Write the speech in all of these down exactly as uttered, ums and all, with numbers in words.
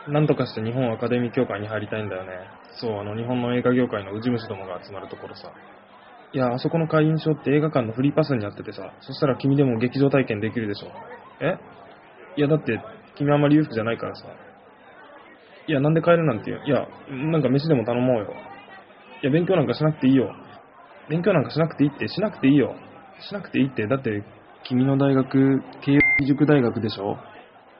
なんとかして日本アカデミー協会に入りたいんだよね。そう、あの日本の映画業界のウジ虫どもが集まるところさ。いや、あそこの会員証って映画館のフリーパスになっててさ、そしたら君でも劇場体験できるでしょ。えいや、だって君あんまり裕福じゃないからさ。いや、なんで帰るなんて言う。いや、なんか飯でも頼もうよ。いや、勉強なんかしなくていいよ。勉強なんかしなくていいって、しなくていいよ。しなくていいって、だって君の大学、慶應義塾大学でしょ。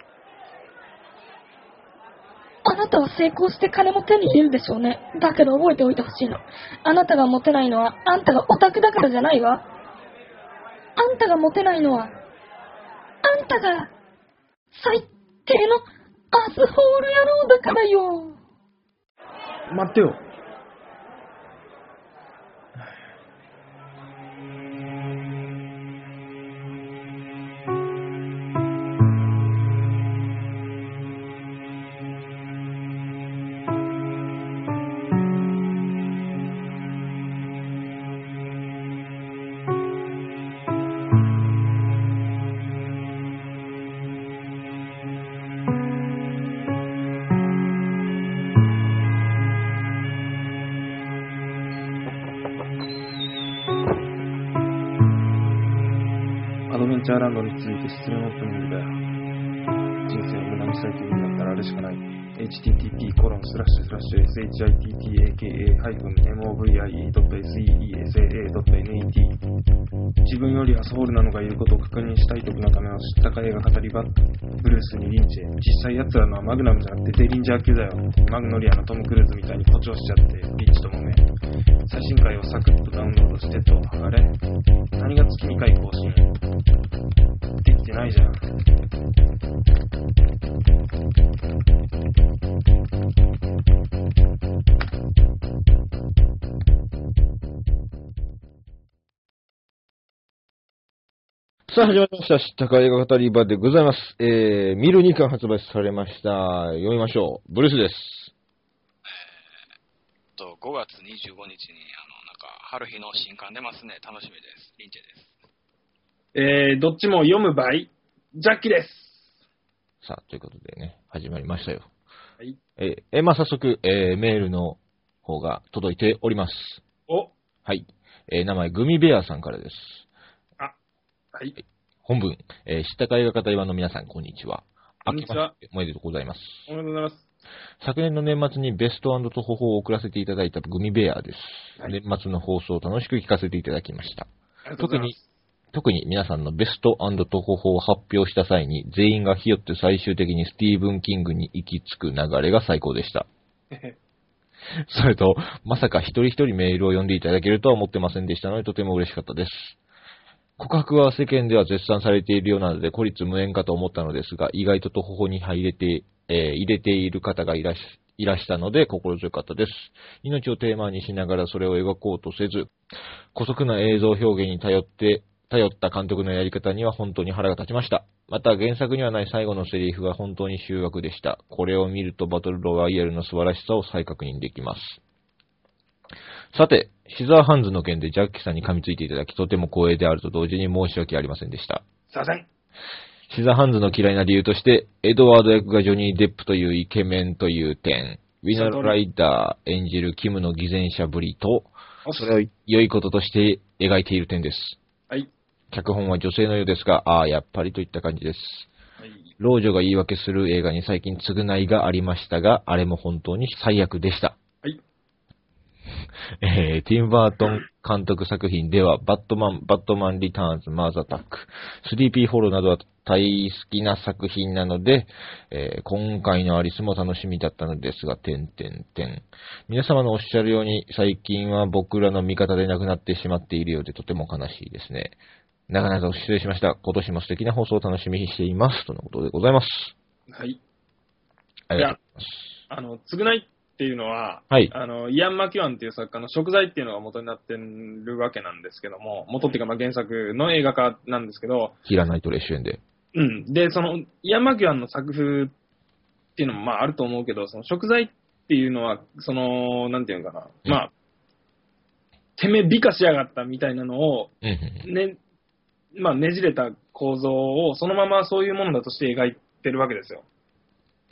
あなたは成功して金も手に入れるでしょうね。だけど覚えておいてほしいの。あなたがモテないのはあんたがオタクだからじゃないわ。あんたがモテないのはあんたが最低のアスホール野郎だからよ。 待ってよ。アドベンチャーランドに続いて失恋オープニングだよ。人生を無駄にしたいというんだったらあれしかない。エイチティーティーピーコロンスラッシュスラッシュエスエイチアイティーティーエーケーエーハイフンエムオーブイアイイードットエスイーイーエスエーエードットエヌイーティー 自分よりアスホールなのがいることを確認したい時のための知ったか映画語り場。ブルースにリンチェ。実際奴らのはマグナムじゃなくてデリンジャー級だよ。マグノリアのトム・クルーズみたいに誇張しちゃってリッチともめ。最新回をサクッとダウンロードしてと。あれ何が月にかい更新できてないじゃん。 さあ、始まりました。知ったか映画語り場でございます。えー、ミルにかん発売されました。読みましょう。ブルースです。 えー、と、ごがつにじゅうごにちに、あの、なんか、春日の新刊出ますね。楽しみです。リンチェです。 えー、どっちも読む場合、ジャッキです。 さあ、ということでね、始まりましたよ。 はい。 えー、えまあ、早速、えー、メールの方が届いております。 おはい。えー、名前、グミベアさんからです。 はい。 本文、えー、知ったか映画語り場の皆さん、こんにちは。 こんにちは。 おめでとうございます。 おめでとうございます。 昨年の年末にベスト&トホホを送らせていただいたグミベアです。 はい、 年末の放送を楽しく聞かせていただきました。 ありがとうございます。 特に、特に皆さんのベスト&トホホを発表した際に、全員がひよって最終的にスティーブン・キングに行き着く流れが最高でした。それと、まさか一人一人メールを読んでいただけるとは思ってませんでしたので、とても嬉しかったです。告白は世間では絶賛されているようなので、孤立無縁かと思ったのですが、意外とトホホに入れて、えー、入れている方がいらし、いらしたので心強かったです。命をテーマにしながらそれを描こうとせず、姑息な映像表現に頼って、頼った監督のやり方には本当に腹が立ちました。また原作にはない最後のセリフが本当に秀逸でした。これを見るとバトルロワイヤルの素晴らしさを再確認できます。さて、シザーハンズの件でジャッキさんに噛みついていただき、とても光栄であると同時に申し訳ありませんでした。 すいません。 シザーハンズの嫌いな理由として、エドワード役がジョニー・デップというイケメンという点、ウィナ・ライダー演じるキムの偽善者ぶりと、それを良いこととして描いている点です。 はい。 脚本は女性のようですが、ああ、やっぱりといった感じです。 はい。 老女が言い訳する映画に最近償いがありましたが、あれも本当に最悪でした。 はい。 えー、ティム・バートン監督作品では、バットマン、バットマン・リターンズ、マーズ・アタック、スリーピー・フォローなどは大好きな作品なので、えー、今回のアリスも楽しみだったのですが、点点点。皆様のおっしゃるように、最近は僕らの味方でなくなってしまっているようで、とても悲しいですね。長々と失礼しました。今年も素敵な放送を楽しみにしています。とのことでございます。 はい。 ありがとうございます。 あの、償いっていうのは、 はい。 あの、イアン・マキュアンっていう作家の食材っていうのが元になってるわけなんですけども、元っていうかまあ原作の映画化なんですけど、 キラナイトレ主演で。 うん。で、その、イアン・マキュアンの作風っていうのもまああると思うけど、その食材っていうのは、その、なんていうのかな、 うん、 まあ、てめえ美化しやがったみたいなのを、 うんね、まあねじれた構造をそのままそういうものだとして描いてるわけですよ。 うん。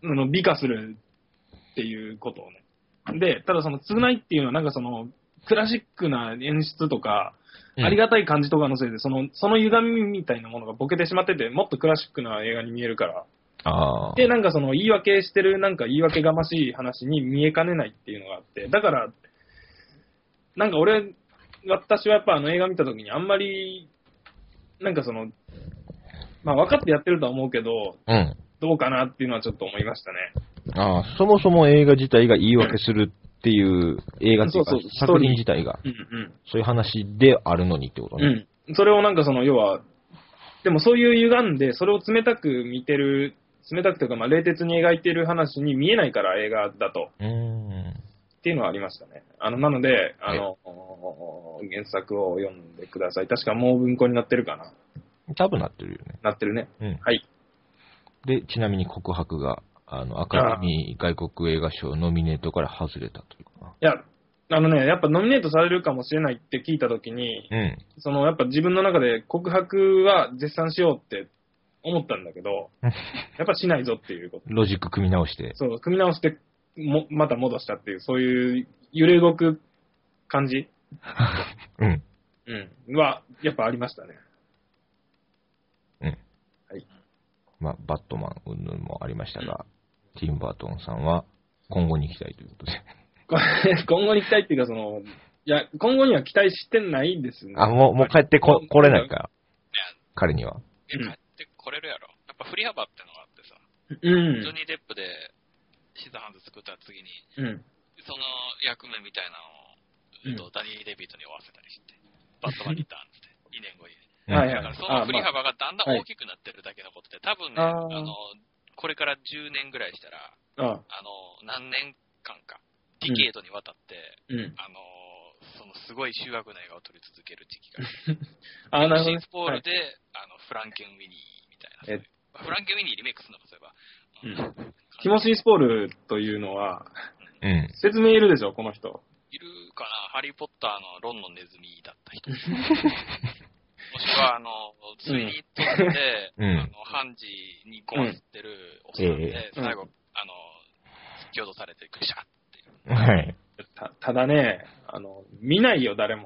あの美化するっていうことをね。で、ただその償いっていうのはなんかそのクラシックな演出とか、ありがたい感じとかのせいで、その、その歪みみたいなものがボケてしまってて、もっとクラシックな映画に見えるから。 あで、なんかその言い訳してる、なんか言い訳がましい話に見えかねないっていうのがあって、だから、なんか俺、私はやっぱあの映画見た時にあんまり、なんかその、まあ分かってやってるとは思うけど、 うん。 どうかなっていうのはちょっと思いましたね。 ああ、そもそも映画自体が言い訳するっていう映画っていうか、 そうそう作品自体が、 うんうん。 そういう話であるのにってことね。 うん。それをなんかその、要は、でもそういう歪んで、それを冷たく見てる、冷たくというか、まあ、冷徹に描いてる話に見えないから映画だと。 うーん。 っていうのはありましたね。あの、なので、あの、原作を読んでください。確かもう文庫になってるかな。 多分なってるよね。 なってるね。 うん。 はい。 で、ちなみに告白が、あの、アカデミー外国映画賞ノミネートから外れたというかな。 いや、あのね、やっぱノミネートされるかもしれないって聞いたときに、 うん。 その、やっぱ自分の中で告白は絶賛しようって思ったんだけど、やっぱしないぞっていうこと。 ロジック組み直して。 そう、組み直しても、また戻したっていう、そういう揺れ動く感じうん。 うん。は、やっぱありましたね。 うん。 はい。 まあ、バットマン云々もありましたが、うん、ティム・バートンさんは今後に行きたいということで。 今後に期待っていうか、その、いや、今後には期待してないですね。 あ、もう、もう帰ってこ、来れないか。彼には。 帰ってこれるやろ。やっぱ振り幅ってのがあってさ。 うん。 ジョニー・デップでシザーハンズ作った次に、 うん。 その役目みたいなのを、うん、ダニー・デビットに追わせたりして、バットマンにターンって、にねんごに。 はいはい。 だからその振り幅がだんだん大きくなってるだけのことで、多分ね、あの、これからじゅうねんぐらいしたら、あの、何年間か、ディケードにわたって、うん、あの、そのすごい修学な映画を撮り続ける時期がある。あ、なるほど。シンスポールで、はい、あの、フランケン・ウィニーみたいな。フランケン・ウィニーリメイクするのか、そういえば。うん、 ティモシー・スポールというのは、 うん、 説明いるでしょ、この人。 いるかな、ハリー・ポッターのロンのネズミだった人。もしくは、あの、ついに撮って、うん、あの、ハンジにゴマ吸ってるおっさんで、うん、最後、あの、突き落とされて、ぐしゃっていう。 はい。 た、ただね、あの、見ないよ、誰も。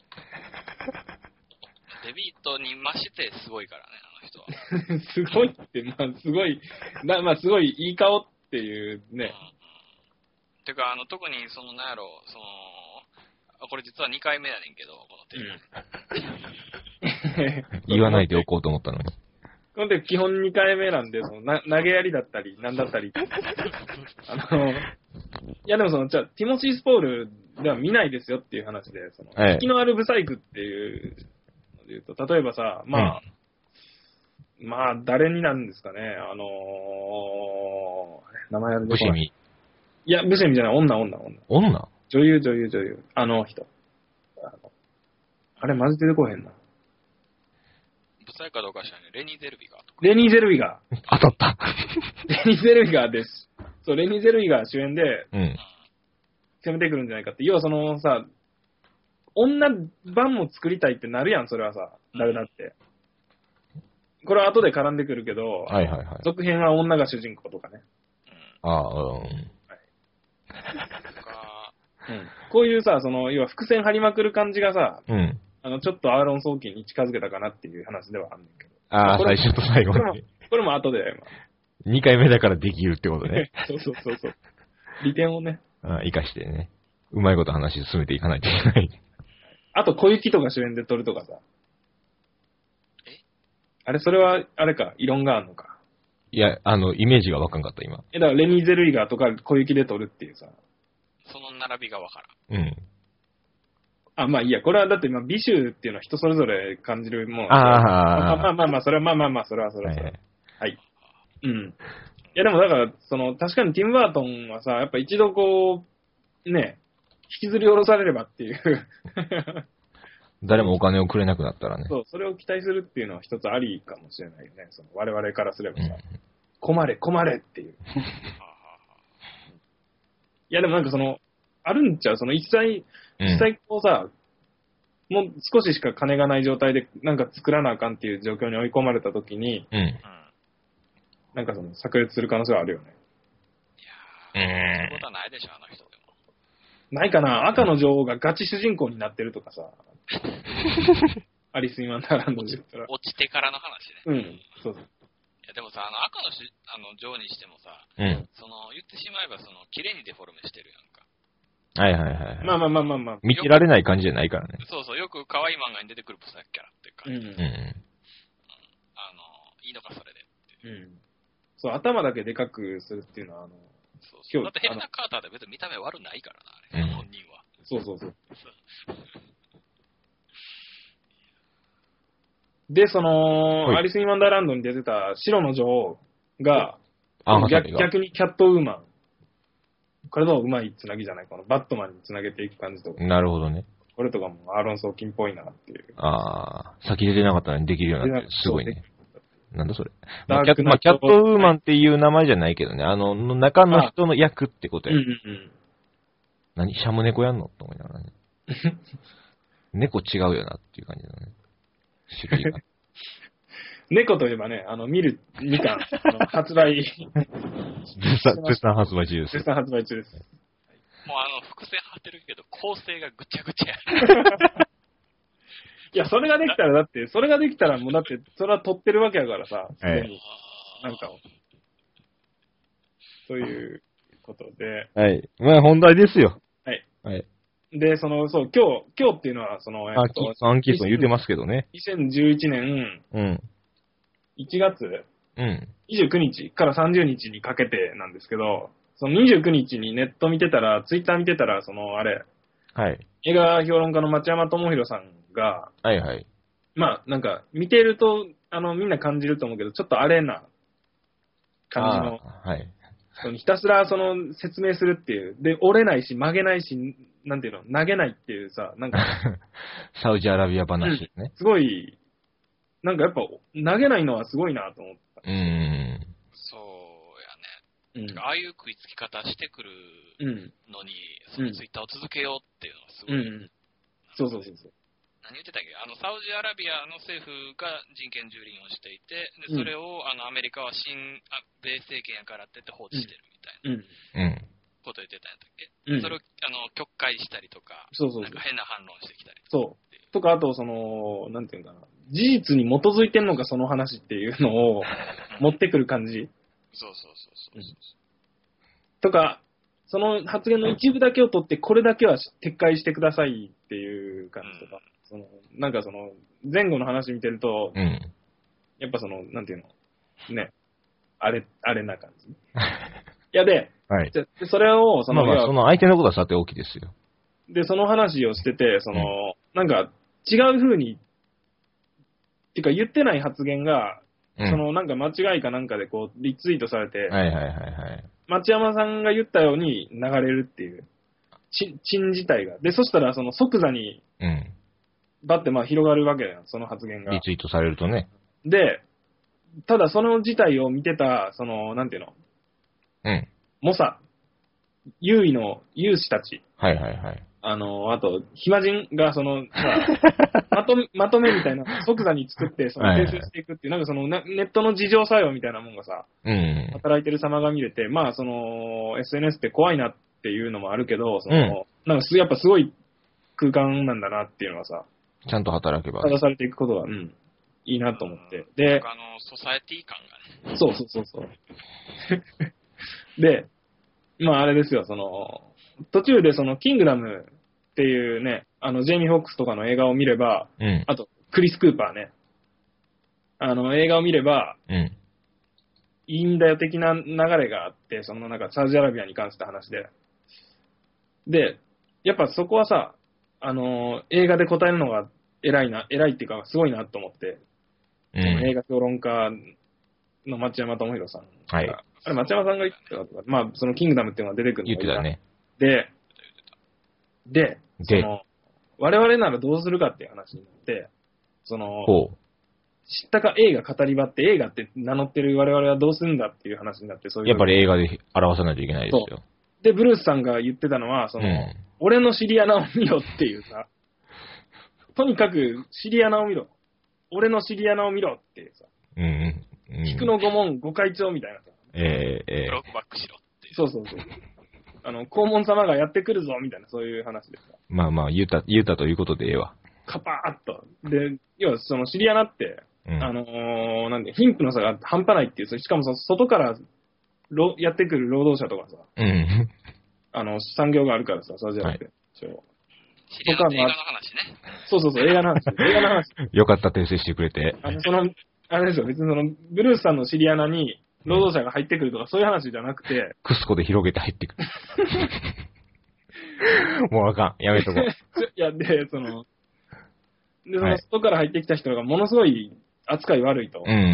デビットに増してすごいからね、あの人は。すごいって、まあ、すごい、なまあ、すごいいい顔っていうね。 うん、てか、あの、特に、その、なんやろ、その、これ実はにかいめやねんけど、このテレビ。言わないでおこうと思ったのに。 この基本にかいめなんで、そのな投げやりだったり、なんだったり。あの、いやでもその、じゃあ、ティモシー・スポールでは見ないですよっていう話で、その、 ええ、 引きのあるブサイクっていうので言うと、例えばさ、まあ、うん、まあ、誰になんですかね、あのー、名前あるブシェミ。 いや、ブシェミじゃない、女、女、女。 女？ 女優、女優、女優。あの人。あの、あれ、マジ出てこへんな。 ブサイクかどうか知らない。レニー・ゼルビガーとか。 レニー・ゼルビガー。当たった。 レニー・ゼルビガーです。そう、レニー・ゼルビガー主演で、 うん。 攻めてくるんじゃないかって。要はそのさ、女版も作りたいってなるやん、それはさ。誰だって。これは後で絡んでくるけど、 はいはいはい。 続編は女が主人公とかね。 うん、ああ、うん。はい。 うん、こういうさ、その、要は伏線張りまくる感じがさ、 うん。 あの、ちょっとアーロン・ソーキンに近づけたかなっていう話ではあるんだけど。 ああ、最初と最後に。 これも、これも後で、まあ。にかいめだからできるってことね。 そうそうそうそう。利点をね。 ああ、生かしてね。うまいこと話進めていかないといけない。 あと、小雪とか主演で撮るとかさ。 えあれ、それは、あれか、異論があるのか。 いや、あの、イメージがわかんかった、今。 え、だから、レニー・ゼルイガーとか小雪で撮るっていうさ。 その並びがわからん。うん。 あ、まあいいや、これはだって今、美醜っていうのは人それぞれ感じるもん。 ああ、 まあまあまあまあ、それはまあまあまあ、それはそれはそれは。はい、はい。うん。いやでもだから、その、確かにティム・バートンはさ、やっぱ一度こう、ね、引きずり下ろされればっていう。 誰もお金をくれなくなったらね。 そう、それを期待するっていうのは一つありかもしれないよね。その我々からすればさ、うん、困れ、困れっていう。いやでもなんかその、あるんちゃうその一切、実際こうさ、うん、もう少ししか金がない状態でなんか作らなあかんっていう状況に追い込まれたときに、 うん、 なんかその炸裂する可能性はあるよね。 えそういうことはないでしょ、あの人でも。 ないかな、赤の女王がガチ主人公になってるとかさ。アリス・イン・ワンダーランドで言ったら。 落ちてからの話ね。 うん、そうそう。 いや、でもさ、あの赤のしあの女王にしてもさ、 うん。 その、言ってしまえば、その、綺麗にデフォルメしてるやんか。 はいはいはい、はい。 まあまあまあまあまあ。 見切られない感じじゃないからね。 そうそう、よく可愛い漫画に出てくるブサイクキャラっていう感じ。 うん。うん。 あの、いいのか、それで。 うん。そう、頭だけでかくするっていうのは、あの、 そうそう。だってヘレナ・カーターで別に見た目悪ないからな、あれ、うん、本人は。 そうそうそう。で、その、はい、アリス・イン・ワンダーランドに出てた白の女王が、逆, 逆にキャットウーマン。これのうまいつなぎじゃない、このバットマンにつなげていく感じとか。 なるほどね。 これとかもアーロン・ソーキンっぽいなっていう。 ああ、先出てなかったのにできるようになって、すごいね。なんだそれ。まあ、キャット、まあ、キャットウーマンっていう名前じゃないけどね、あの、中の人の役ってことや。 うんうんうん。 何シャム猫やんのと思いながらね。猫違うよなっていう感じだね。種類が。 猫といえばね、あの、見る、みかん、発売。 絶賛、絶賛発売中です。 絶賛発売中です。 もうあの、伏線張ってるけど、構成がぐちゃぐちゃや。 いや、それができたら、だって、それができたら、もうだって、それは撮ってるわけやからさ、すでに。なんかを。そういうことで。 はい。まあ、本題ですよ。 はい。 はい。 で、その、そう、今日、今日っていうのは、その、えっと、アンキーソン言うてますけどね。 にせんじゅういちねん、 うん。 いちがつ、 うん。 にじゅうくにちからさんじゅうにちにかけてなんですけど、そのにじゅうくにちにネット見てたら、ツイッター見てたら、その、あれ、 はい。 映画評論家の町山智博さんが、 はいはい。 まあ、なんか、見てると、あの、みんな感じると思うけど、ちょっとアレな感じの、 はい。 ひたすらその説明するっていう。で、折れないし、曲げないし、なんていうの、投げないっていうさ、なんか。 サウジアラビア話ね、うん。 すごい、なんかやっぱ、投げないのはすごいなと思った。 うーん。 そうやね。うん、ああいう食いつき方してくるのに、うん、そのツイッターを続けようっていうのはすごい。 うんうん、そうそうそうそう。 何言ってたっけ、あの、サウジアラビアの政府が人権蹂躙をしていて、でそれを、うん、あの、アメリカは新米政権やからって言って放置してるみたいなこと言ってたんやったっけ、うん、それを、あの、曲解したりとか、 そうそうそう、 なんか変な反論してきたりそう。とか、あと、その、なんていうかな、事実に基づいてんのか、その話っていうのを持ってくる感じ。 そうそうそうそうそう、うん。 とか、その発言の一部だけを取って、これだけは撤回してくださいっていう感じとか。うん、そのなんかその、前後の話見てると、 うん、 やっぱその、なんていうの、ね、あれ、あれな感じ。いやで、 はい、 じゃそれを、その、 まあまあ、その相手のことはさておきですよ。 で、その話をしてて、その、うん、なんか、違う風に、っていうか言ってない発言が、うん、その、なんか間違いかなんかでこう、リツイートされて、 はいはいはいはい。 町山さんが言ったように流れるっていう、ち、チン自体が。で、そしたらその即座に、 うん。 バってまあ広がるわけだよ、その発言が。 リツイートされるとね。 で、ただその事態を見てた、その、なんていうの、 うん。 モサ、優位の有志たち。 はいはいはい。 あの、あと、暇人が、その、まとめ、まとめみたいな、即座に作って、その、訂正していくっていう、はいはい、なんかその、ネットの自浄作用みたいなもんがさ、 うん、 働いてる様が見れて、まあ、その、エスエヌエス って怖いなっていうのもあるけど、その、うん、なんかす、やっぱすごい空間なんだなっていうのはさ、 ちゃんと働けば。 正されていくことが、うん、いいなと思って。で、 あの、ソサエティ感がね。 そうそうそうそう。で、まああれですよ、その、途中でその、キングダムっていうね、あの、ジェイミー・フォックスとかの映画を見れば、 うん、 あと、クリス・クーパーね、あの、映画を見れば、 うん、 いいんだよ的な流れがあって、そのなんか、サウジアラビアに関して話で。で、やっぱそこはさ、あの、映画で答えるのが偉いな、偉いっていうか、すごいなと思って、 うん、 その映画評論家の町山智博さん。 はい。 あれ、町山さんが言ってたとか、まあ、そのキングダムっていうのが出てくるのが言ってたね。 で、で、その、我々ならどうするかっていう話になって、その、知ったか映画語り場って映画って名乗ってる我々はどうするんだっていう話になって、そういう。 やっぱり映画で表さないといけないですよ。 で、ブルースさんが言ってたのは、その、うん、俺のシリアナを見ろっていうさ、とにかくシリアナを見ろ。俺のシリアナを見ろっていうさ、 うんうん、 菊の御門御開帳みたいなさ、 えー、えー、 ブロックバックしろってそうそうそう。あの、黄門様がやってくるぞみたいな、そういう話ですか。 まあまあ、言うた、言うたということでええわ。 カパーッと。で、要はそのシリアナって、うん、あのー、なんで、貧富の差が半端ないっていう、しかもその外からろやってくる労働者とかさ、 うん、 あの、産業があるからさ、サウジアラビア。 シリアナって映画の話ね。 そうそうそう、映画の話。映画の話。 よかった、訂正してくれて。 あの、その、あれですよ、別にその、ブルースさんのシリアナに労働者が入ってくるとか、そういう話じゃなくて。 クスコで広げて入ってくる。もうあかん。やめとこう。 いや、で、その、で、その外から入ってきた人がものすごい扱い悪いと。 うんうん、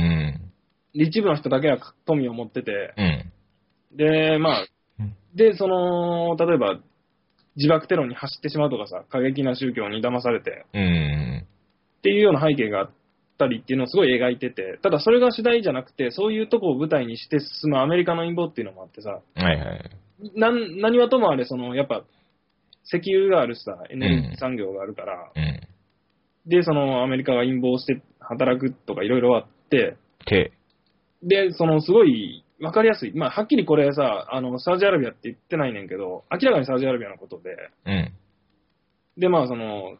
一部の人だけが富を持ってて、 うん、 で、まあ、で、その、例えば、自爆テロに走ってしまうとかさ、過激な宗教に騙されて、 うん、 っていうような背景があったりっていうのをすごい描いてて、ただそれが主題じゃなくて、そういうとこを舞台にして進むアメリカの陰謀っていうのもあってさ、 はいはい。 な何はともあれ、その、やっぱ、石油があるしさ、エネルギー産業があるから、 うん、 で、そのアメリカが陰謀して働くとかいろいろあって、 てで、そのすごいわかりやすい。まあ、はっきりこれさ、あの、サウジアラビアって言ってないねんけど、明らかにサウジアラビアのことで、 うん。 で、まあ、その、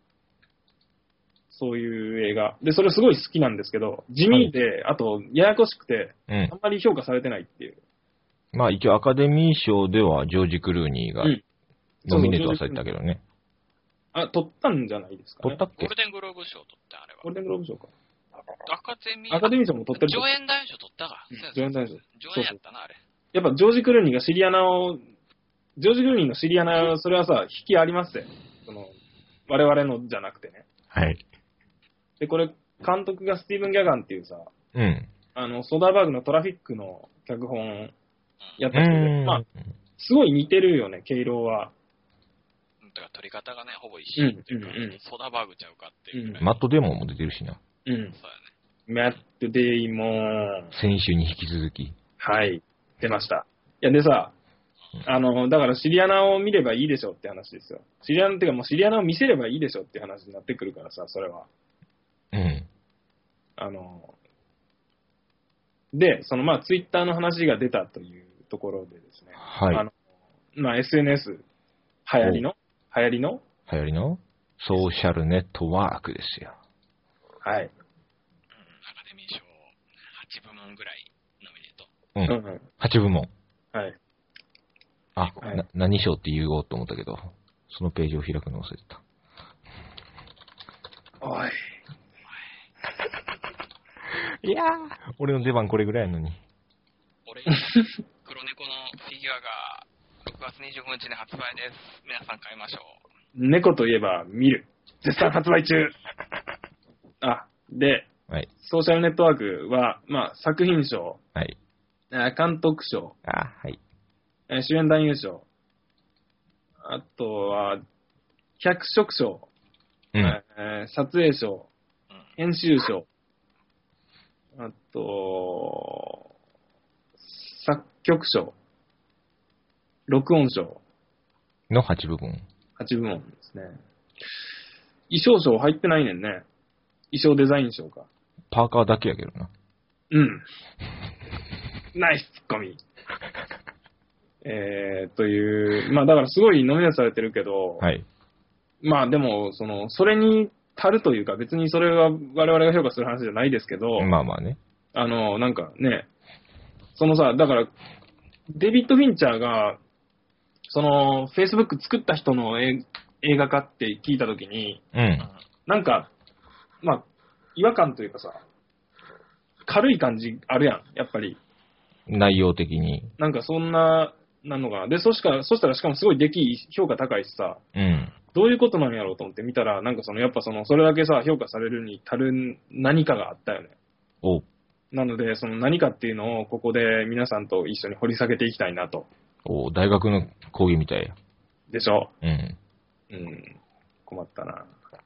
そういう映画。で、それすごい好きなんですけど、地味で、はい、あと、ややこしくて、うん、あんまり評価されてないっていう。 まあ、一応アカデミー賞ではジョージ・クルーニーが、ノミネートはされたけどね。 あ、取ったんじゃないですか、 ね。取ったっけ？ ゴールデングローブ賞取った、あれは。 ゴールデングローブ賞か。 アカデミー、 アカデミー賞も取ってる。 上演男優賞取ったか。 うん、上演男優賞。 上演やったな、あれ。 やっぱジョージ・クルーニーがシリアナを、ジョージ・クルーニーのシリアナ、それはさ、引きありますよ。その、我々のじゃなくてね。 はい。 で、これ、監督がスティーブン・ギャガンっていうさ、 うん。 あの、ソダーバーグのトラフィックの脚本やった人で、まあ、すごい似てるよね、毛色は。 だから撮り方がね、ほぼ一緒っていうか、 うんうんうん、 ソダーバーグちゃうかっていう、 うん。マット・デーモンも出てるしな。 うん。そうやね。マット・デーモン。 先週に引き続き。 はい。出ました。いや、でさ、あの、だからシリアナを見ればいいでしょって話ですよ。シリアナっていうかもうシリアナを見せればいいでしょって話になってくるからさ、それは。 うん。 あの、で、そのまあツイッターの話が出たというところでですね。 はい。 あの、まあ エスエヌエス 流行りの流行りの流行りのソーシャルネットワークですよ。 はい。 アカデミー賞はちぶもんぐらいノミネート。 うん。うん、はちぶもん。 はい。 あ、はい、な何賞って言おうと思ったけど、そのページを開くの忘れてた。 おい。 いやー、俺の出番これぐらいやのに。 俺、黒猫のフィギュアがろくがつにじゅうごにちに発売です。皆さん買いましょう。猫といえば見る。絶賛発売中。あ、で、 はい、 ソーシャルネットワークは、まあ、作品賞、 はい、 監督賞、 あ、はい、 主演男優賞、あとは、脚色賞、 うんえー、撮影賞、編集賞、あと、作曲賞、録音賞のはちぶもん。 はちぶもんですね。衣装賞入ってないねんね。衣装デザイン賞か。 パーカーだけやけどな。 うん。ナイスツッコミ。えー、という、まあだからすごいノミネートされてるけど、 はい。 まあでも、その、それに足るというか、別にそれは我々が評価する話じゃないですけど、 まあまあね。 あの、なんかね、そのさ、だから、デビッド・フィンチャーが、その、Facebook 作った人の映画化って聞いたときに、 うん。 なんか、まあ、違和感というかさ、軽い感じあるやん、やっぱり。 内容的に。 なんかそんな、なんのかな。で、そしか、そしたらしかもすごい出来、評価高いしさ、 うん。 どういうことなんやろうと思って見たら、なんかその、やっぱその、それだけさ、評価されるに足る何かがあったよね。 お。 なので、その何かっていうのをここで皆さんと一緒に掘り下げていきたいなと。 お、大学の講義みたいや。 でしょ。 うん。 うん。困ったな。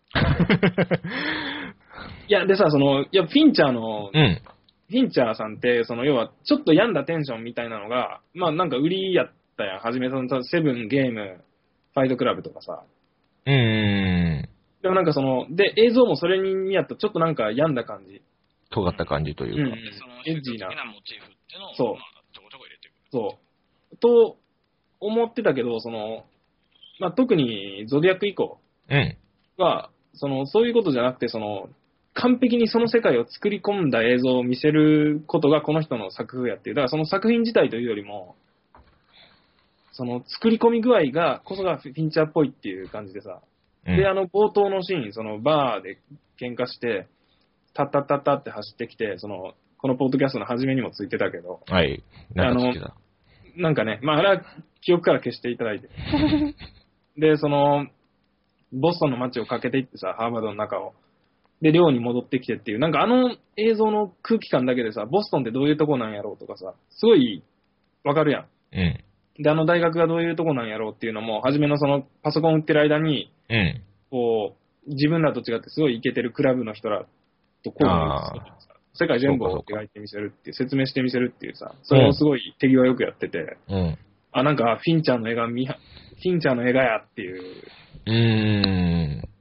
いや、でさ、その、いや、フィンチャーの、 うん。 フィンチャーさんって、その、要は、ちょっと病んだテンションみたいなのが、まあなんか売りやったやん。はじめ、その、セブン、ゲーム、ファイトクラブとかさ。 うーん。 でもなんかその、で、映像もそれに見合った、ちょっとなんか病んだ感じ。 尖った感じというか。 うん、 そのエッジなモチーフっていうのを、 そう、 まあ、ちょこちょこ入れてくる。 そう。 と思ってたけど、その、まあ、特にゾディアック以降は、うん、その、そういうことじゃなくて、その、完璧にその世界を作り込んだ映像を見せることがこの人の作風やっていう。だからその作品自体というよりも、その作り込み具合がこそがフィンチャーっぽいっていう感じでさ。うん、で、あの冒頭のシーン、そのバーで喧嘩して、タッタッタッタって走ってきて、その、このポッドキャストの初めにもついてたけど。 はい。なんか好きだ。 あの、なんかね、まああれは記憶から消していただいて。で、その、ボストンの街を駆けていってさ、ハーバードの中を。で、寮に戻ってきてっていう、なんかあの映像の空気感だけでさ、ボストンってどういうとこなんやろうとかさ、すごいわかるやん。 うん。 で、あの大学がどういうとこなんやろうっていうのも、初めのそのパソコン売ってる間に、 うん。 こう、自分らと違ってすごいイケてるクラブの人らとこう世界全部を描いてみせるっていう、説明してみせるっていうさ、それをすごい手際よくやってて、 うん。 あ、なんかフィンチャーの映画見、フィンチャーの映画やっていう。 うーん。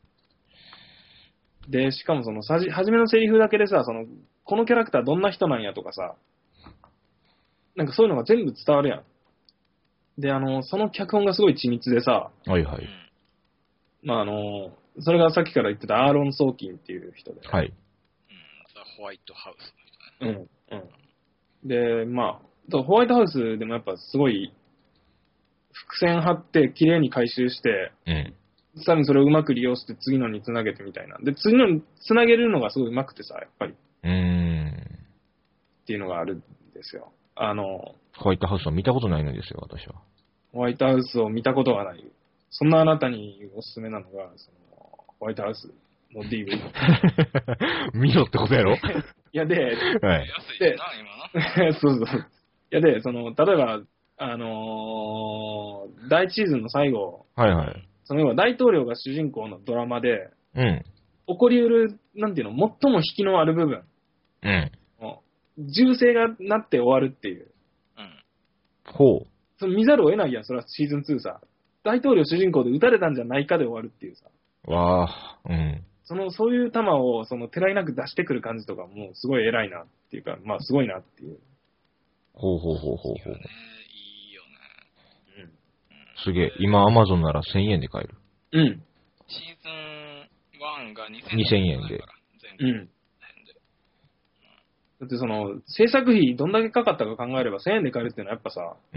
で、しかもその、さじ、初めのセリフだけでさ、その、このキャラクターどんな人なんやとかさ、なんかそういうのが全部伝わるやん。で、あの、その脚本がすごい緻密でさ、 はいはい。 まああの、それがさっきから言ってたアーロン・ソーキンっていう人で。 はい。うん、 ザ・ホワイトハウス。 うん、うん。で、まあ、ホワイトハウスでもやっぱすごい、伏線張って綺麗に回収して、 うん。 さらにそれをうまく利用して次のにつなげてみたいな。で、次のにつなげるのがすごいうまくてさ、やっぱり。 うーん。 っていうのがあるんですよ。あの、 ホワイトハウスは見たことないのですよ、私は。 ホワイトハウスを見たことがない。そんなあなたにおすすめなのが、その、ホワイトハウスの ディーブイディー。 見ろってことやろいやで、 はい。 安いしな、今な。 そうそう。いやで、その、例えば、あのー、第一シーズンの最後。 はいはい。 その要は大統領が主人公のドラマで、 うん。 起こりうる、なんていうの、最も引きのある部分。 うん。 銃声がなって終わるっていう。 うん。 ほう。 その見ざるを得ないやん、それはシーズンツーさ。大統領主人公で撃たれたんじゃないかで終わるっていうさ。 わあ、うん。 その、そういう弾を、その、てらいなく出してくる感じとかも、すごい偉いなっていうか、まあ、すごいなっていう。 ほうほうほうほうほう。 いいよね。いいよね。 うん。 すげえ。今、アマゾンならせんえんで買える。 うん。 シーズンワンがにせんえんで。 うん。だってその、制作費どんだけかかったか考えればせんえんで買えるっていうのはやっぱさ、 うん。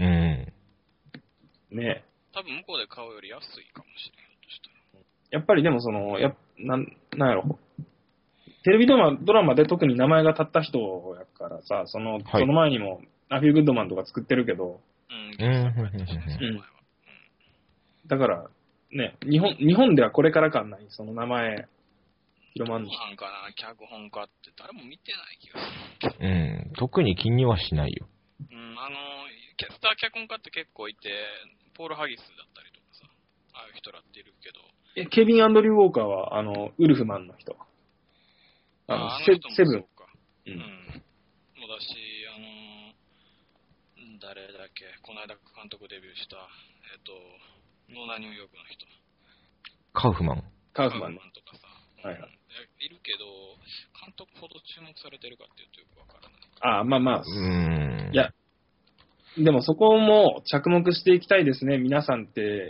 ねえ。 多分向こうで買うより安いかもしれんとしたら。 やっぱりでもその、やなん、なんやろ。テレビドラマドラマで特に名前が立った人やからさ、その、はい、その前にも、アフィー・グッドマンとか作ってるけど、 うん、原作やったしね、その前は。 だから、ね、日本、日本ではこれからかんない、その名前、広まんの。 なんかな、脚本家って誰も見てない気がする。うん、特に気にはしないよ。 うん、あの、キャスター脚本家って結構いて、ポール・ハギスだったりとかさ、ああいう人らっているけど。 え、ケビン・アンドリュー・ウォーカーは、あの、ウルフマンの人。 あの、あの人もセブン。 うん。もうだし、あの、誰だっけ、この間監督デビューした、えっと、ノーナ・ニューヨークの人。 カウフマン。 カウフマンとかさ。 はいはい。 いるけど、監督ほど注目されてるかっていうとよくわからない。 ああ、まあまあ。 うーん。 いや、でもそこも着目していきたいですね、皆さんって、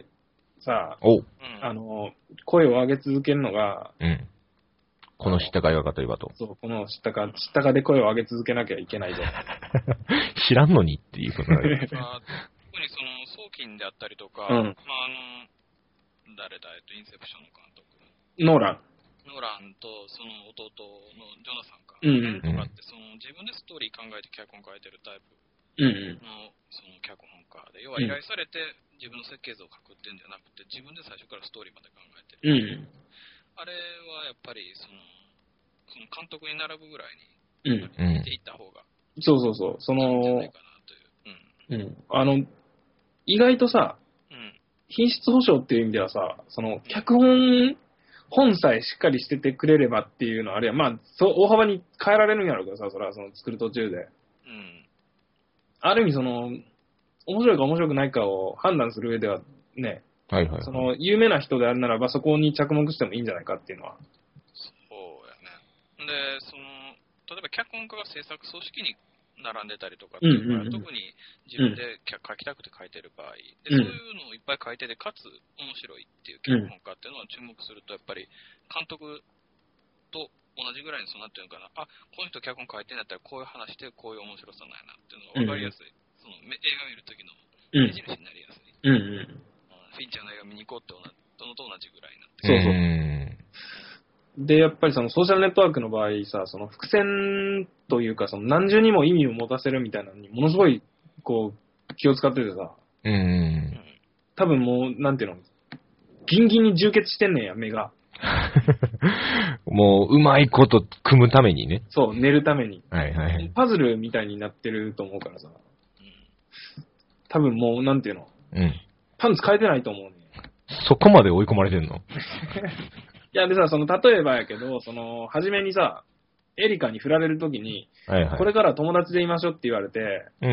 さ、 おあの、声を上げ続けるのが、 うん。この知ったか映画といえばと。 そう、この知ったか、知ったかで声を上げ続けなきゃいけないぞ。 知らんのにっていうことだね。 まあ、特にその、ソーキンであったりとか、 うん、 まああの、誰だ、えっと、インセプションの監督。 ノーラン。 ノーランとその弟のジョナサンか。 うんうん、 とかって、その、自分でストーリー考えて脚本書いてるタイプの、その脚本家で、要は依頼されて自分の設計図を書くっていうんじゃなくて、自分で最初からストーリーまで考えてる。 うん、 あれはやっぱり、その、その監督に並ぶぐらいに、 見ていった方が、 うん、そうそうそう、その、 じゃないかなという。 うん。うん。あの、意外とさ、 うん、 品質保証っていう意味ではさ、その、脚本、本さえしっかりしててくれればっていうのはあれや、まあ、そう、大幅に変えられるんやろうけどさ、それはその作る途中で。 うん。 ある意味その、面白いか面白くないかを判断する上ではね、 はいはいはい、 その、有名な人であるならばそこに着目してもいいんじゃないかっていうのは。 そうやね。で、その、例えば脚本家が制作組織に並んでたりとかっていう場合、うんうんうん、特に自分で書きたくて書いてる場合、で、そういうのをいっぱい書いてて、かつ面白いっていう脚本家っていうのを注目すると、やっぱり監督と同じぐらいにそうなってるのかな、あ、この人脚本書いてんだったらこういう話でこういう面白さなんやなっていうのが分かりやすい。うん、その映画見るときの目印になりやすい。うんうんうん、フィンチャーの映画見に行こうってのと同じぐらいになってる。 そうそう。で、やっぱりそのソーシャルネットワークの場合さ、その伏線というか、その何重にも意味を持たせるみたいなのに、ものすごい、こう、気を使っててさ、 うん。 多分もう、なんていうの、ギンギンに充血してんねんや、目が。 もう、うまいこと組むためにね。 そう、寝るために。 はいはい。 パズルみたいになってると思うからさ、多分もう、なんていうの、 うん。 パンツ変えてないと思うね。 そこまで追い込まれてんの？いや、でさ、その、例えばやけど、その、初めにさ、エリカに振られるときに、はいはい、これから友達でいましょうって言われて、 うん、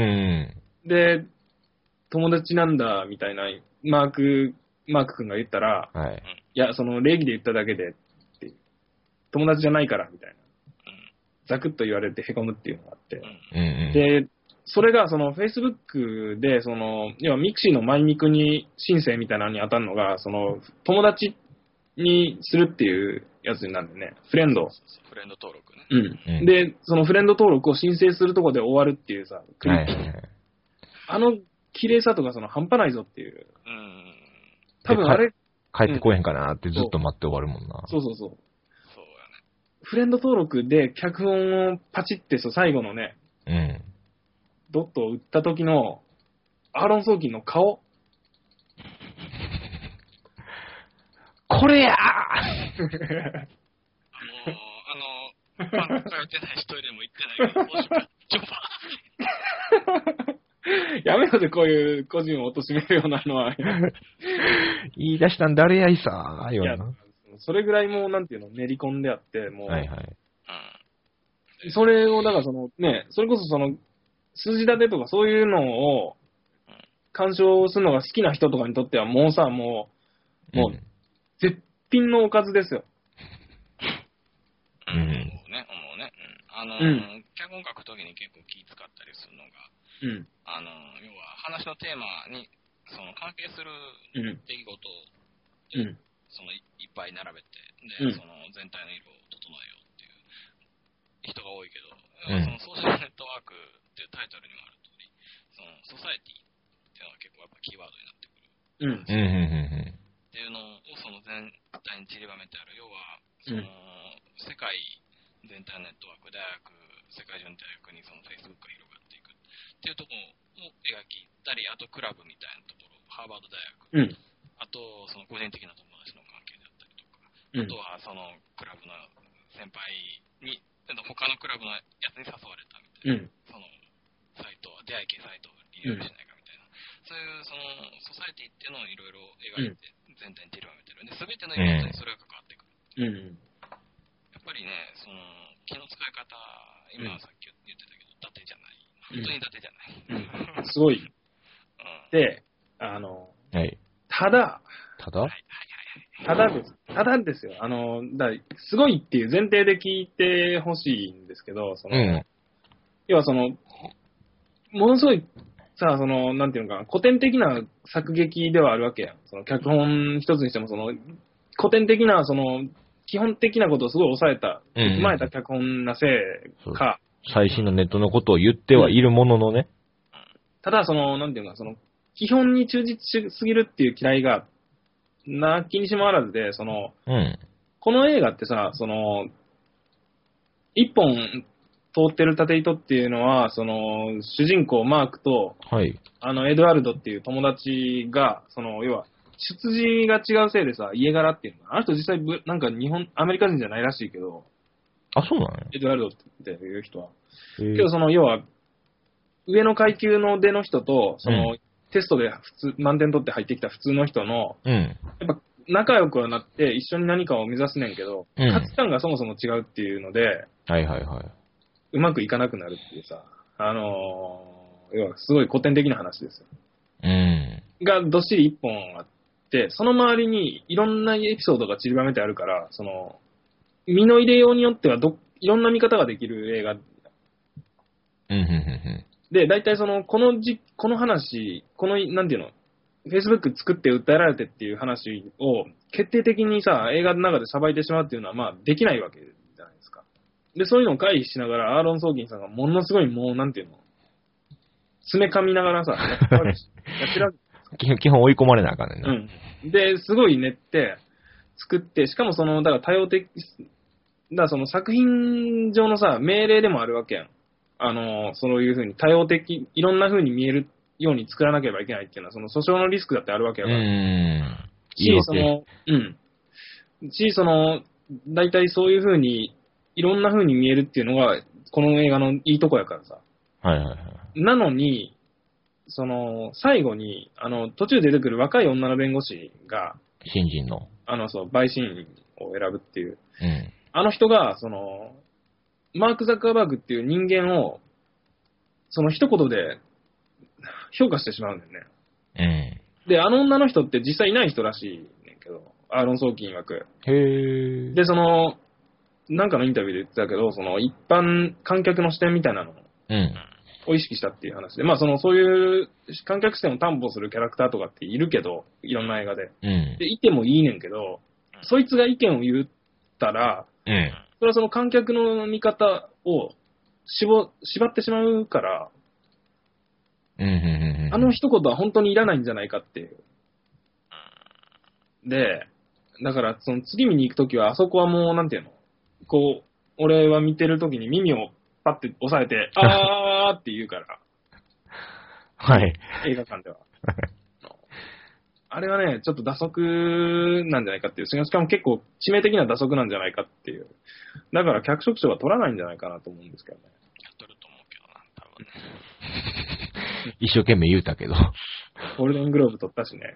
で、友達なんだ、みたいな、マーク、マーク君が言ったら、 はい、 いや、その、礼儀で言っただけで、って友達じゃないから、みたいな。ザクッと言われて凹むっていうのがあって。 うんうん、 で、それが、その、Facebook で、その、要はミクシーのマイミクに申請みたいなのに当たるのが、その、友達にするっていうやつになるんでね。フレンド。 フレンド登録ね。 うん。うん、で、そのフレンド登録を申請するとこで終わるっていうさ、クリック。はいはいはい、あの綺麗さとかその半端ないぞっていう。 うん。 多分あれ。 帰ってこへんかなってずっと待って終わるもんな。 そうそうそう。そうやね。 フレンド登録で脚本をパチってそう最後のね、 うん。 ドットを打った時のアーロン・ソーキンの顔。 これやーあのー、あの、パンツ通ってない人でも言ってないけど、もしか、ジョバー。 やめろで、こういう個人を貶めるようなのは。 言い出したん誰やいさー、 いや、それぐらいもう、なんていうの、練り込んであって、もう。 はいはい。 うん、それを、だからその、ね、それこそその、数字立てとかそういうのを、鑑賞するのが好きな人とかにとっては、もうさ、もう、もう、うん、絶品のおかずですよ。 うん。思うね、思うね。うん。あのー、うん、脚本書くときに結構気使ったりするのが、 うん。 あのー、要は話のテーマに、その関係する出来事を、うん、そのいっぱい並べて、で、うん、その全体の色を整えようっていう人が多いけど、うん、そのソーシャルネットワークっていうタイトルにもある通り、そのソサエティっていうのが結構やっぱキーワードになってくる。 うん。うん。 っていうのをその全体に散りばめてある。要は、その、うん、世界全体のネットワーク、大学、世界中の大学にその Facebook が広がっていくっていうところを描きたり、あとクラブみたいなところ、ハーバード大学、うん、あとその個人的な友達の関係であったりとか、うん、あとはそのクラブの先輩に、他のクラブのやつに誘われたみたいな、うん、そのサイト、出会い系サイトを利用しないかみたいな、うん、そういうそのソサエティっていうのをいろいろ描いて、うん、全体に散りばめてるんで、全てのイベントにそれが関わってくる。うん、やっぱりね、その気の使い方、今さっき言ってたけど、伊達じゃない。本当に伊達じゃない。 うん、すごい。うん、で、あの、 はい、 ただ、 ただ、はいただです。ただですよ。あの、だすごいっていう前提で聞いてほしいんですけど、その、うん、要はその、ものすごい、さあ、その、なんていうのかな、古典的な作劇ではあるわけやん。その、脚本一つにしても、その、古典的な、その、基本的なことをすごい抑えた、踏まえた脚本なせいか、 うん、最新のネットのことを言ってはいるもののね。 うん、ただ、その、なんていうのか、その、基本に忠実しすぎるっていう嫌いが、なきにしもあらずで、その、 うん、 この映画ってさ、その、一本通ってる縦糸っていうのは、その、主人公マークと、 はい、 あの、エドワルドっていう友達が、その、要は、出自が違うせいでさ、家柄っていうのあの人実際、なんか日本、アメリカ人じゃないらしいけど、 あ、そうなの？ エドワルドっていう人は。けど、その、要は、上の階級の出の人と、その、うん、テストで普通、満点取って入ってきた普通の人の、 うん、 やっぱ仲良くはなって一緒に何かを目指すねんけど、うん、価値観がそもそも違うっていうので、 はいはいはい。 うまくいかなくなるっていうさ、あのー、要はすごい古典的な話ですよ。 うん。 がどっしり一本あって、その周りにいろんなエピソードが散りばめてあるから、その、身の入れようによってはど、いろんな見方ができる映画うん、うん、うん。 で、大体その、このじ、この話、この、なんていうの、Facebook 作って訴えられてっていう話を、決定的にさ、映画の中でさばいてしまうっていうのは、まあ、できないわけじゃないですか。で、そういうのを回避しながら、アーロン・ソーキンさんがものすごいもう、なんていうの、爪噛みながらさ、やってら基本追い込まれなあかんねんな。 うん。で、すごい練って、作って、しかもその、だから多様的、だからその作品上のさ、命令でもあるわけやん。あの、そういうふうに多様的、いろんな風に見えるように作らなければいけないっていうのは、その訴訟のリスクだってあるわけやから。 うん。 し、その、うん。し、その、大体そういう風に、いろんな風に見えるっていうのが、この映画のいいとこやからさ。 はいはいはい。 なのに、その、最後に、あの、途中出てくる若い女の弁護士が、 新人の。 あの、そう、陪審員を選ぶっていう。 うん。 あの人が、その、マーク・ザッカーバーグっていう人間を、その一言で評価してしまうんだよね。 うん。で、あの女の人って実際いない人らしいねんけど、アーロン・ソーキン曰く。 へー。 で、その、なんかのインタビューで言ってたけど、その一般観客の視点みたいなのを意識したっていう話で、まあそのそういう観客視点を担保するキャラクターとかっているけど、いろんな映画で。 うん。 で、いてもいいねんけど、そいつが意見を言ったら、 うん。 それはその観客の見方を絞、縛ってしまうから、 うんうんうんうん、 あの一言は本当にいらないんじゃないかっていう。で、だからその次見に行くときは、あそこはもうなんていうの、こう、俺は見てるときに耳をパッて押さえて、あーって言うから。 はい。 映画館では。あれはね、ちょっと打足なんじゃないかっていう。しかも結構致命的な打足なんじゃないかっていう。だから脚色賞は取らないんじゃないかなと思うんですけどね。 取ると思うけどな、多分ね。 一生懸命言うたけど。 ゴールデングローブ取ったしね。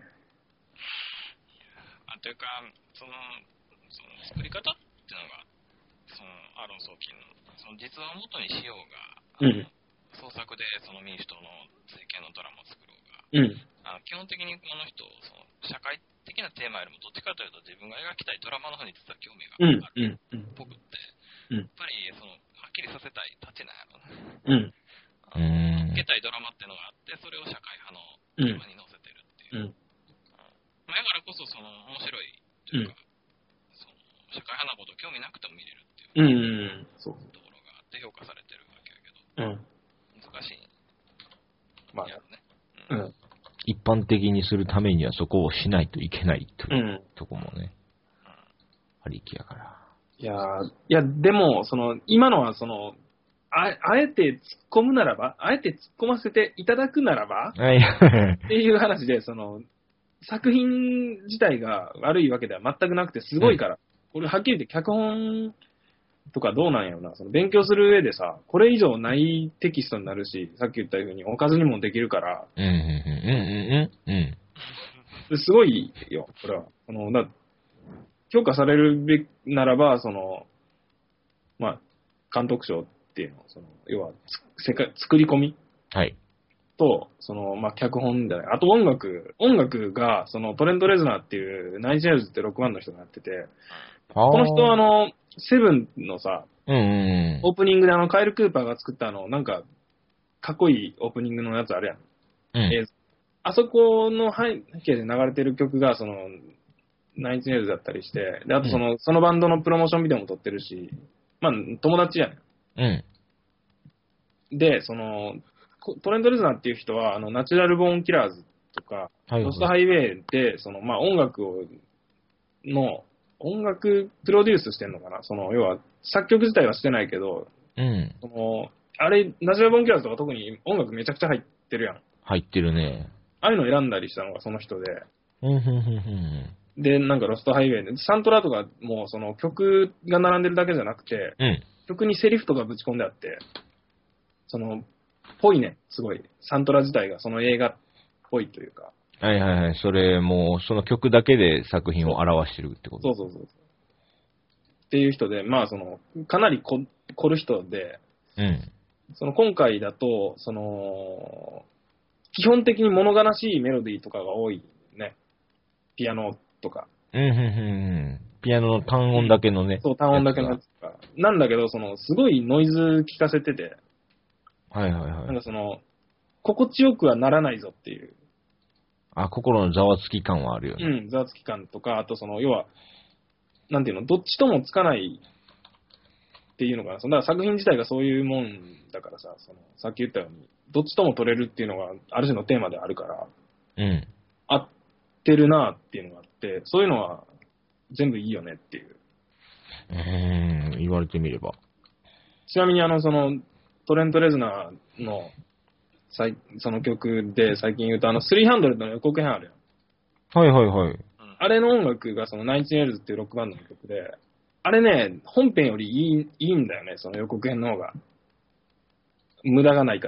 あ、というか、その、その作り方っていうのが、その、アーロン・ソーキンの、その実話を元にしようが、うん、創作でその民主党の政権のドラマを作ろうが、うん、あの基本的にこの人、その社会的なテーマよりもどっちかというと自分が描きたいドラマの方に実は興味があるっぽくって、うんうん、やっぱりそのはっきりさせたいたちなんやろな。うん。受けたいドラマっていうのがあって、それを社会派のテーマに載せてるっていう。うん。まあ、だからこそその面白いというか、うん、その社会派なこと興味なくても見れるっていう、うん、そうところがあって評価されてるわけやけど、うん、難しい。まあ、ね、うん。 一般的にするためにはそこをしないといけないという、うん、とこもね、うん、ありきやから。 いやいや、でも、その、今のはその、あ, あえて突っ込むならば、あえて突っ込ませていただくならば、はい、っていう話で、その、作品自体が悪いわけでは全くなくて、すごいから。うん、これはっきり言って脚本とかどうなんやろな。その勉強する上でさ、これ以上ないテキストになるし、さっき言ったようにおかずにもできるから。 うんうんうんうんうん。すごいよ、これは。そのだ評価されるべきならば、その、まあ、監督賞っていうの、その、要は、世界、作り込みはい。 と、その、まあ、脚本じゃない。あと音楽。音楽が、その、トレント・レズナーっていう、ナインチネイルズってロックバンドの人がやってて、この人はあの、セブンのさ、 うんうんうん、 オープニングであの、カイル・クーパーが作ったあの、なんか、かっこいいオープニングのやつあるやん。 うん、 えー、あそこの背景で流れてる曲が、その、ナインチネイルズだったりして、で、あとその、うん、そのバンドのプロモーションビデオも撮ってるし、まあ、友達やねん。 うん。で、その、トレント・レズナーっていう人は、あの、ナチュラル・ボーン・キラーズとか、 はいはい、 ロスト・ハイウェイで、その、まあ、音楽を、の、音楽プロデュースしてんのかな、その、要は、作曲自体はしてないけど、 うん。 その、あれ、ナチュラル・ボーン・キラーズとか特に音楽めちゃくちゃ入ってるやん。 入ってるね。 ああいうの選んだりしたのがその人で。 うん、うん、うん。 で、なんかロストハイウェイで、サントラとかもうその曲が並んでるだけじゃなくて、 うん、 曲にセリフとかぶち込んであって、その、ぽいね、すごい。サントラ自体がその映画っぽいというか。 はいはいはい。それもう、その曲だけで作品を表してるってこと？ そうそうそうそう。っていう人で、まあその、かなりこ凝る人で、 うん。 その今回だと、その、基本的に物悲しいメロディーとかが多いね。ピアノとか。 うん、うん、うん。ピアノの単音だけのね。 そう、単音だけのやつとか。なんだけど、その、すごいノイズ聞かせてて、 はいはいはい。 なんかその、心地よくはならないぞっていう。 あ、心のざわつき感はあるよね。 うん、ざわつき感とか、あとその、要は、なんていうの、どっちともつかないっていうのかな。そのだから作品自体がそういうもんだからさ、そのさっき言ったように、どっちとも取れるっていうのがある種のテーマであるから、 うん。 合ってるなっていうのがあって、そういうのは全部いいよねっていう。 うーん、言われてみれば。 ちなみにあの、その、トレント・レズナーの、その曲で最近言うと、あの、スリーハンドレッドの予告編あるよ。 はいはいはい。 あれの音楽がそのナインチネイルズっていうロックバンドの曲で、あれね、本編よりいい、いいんだよね、その予告編の方が。無駄がないから。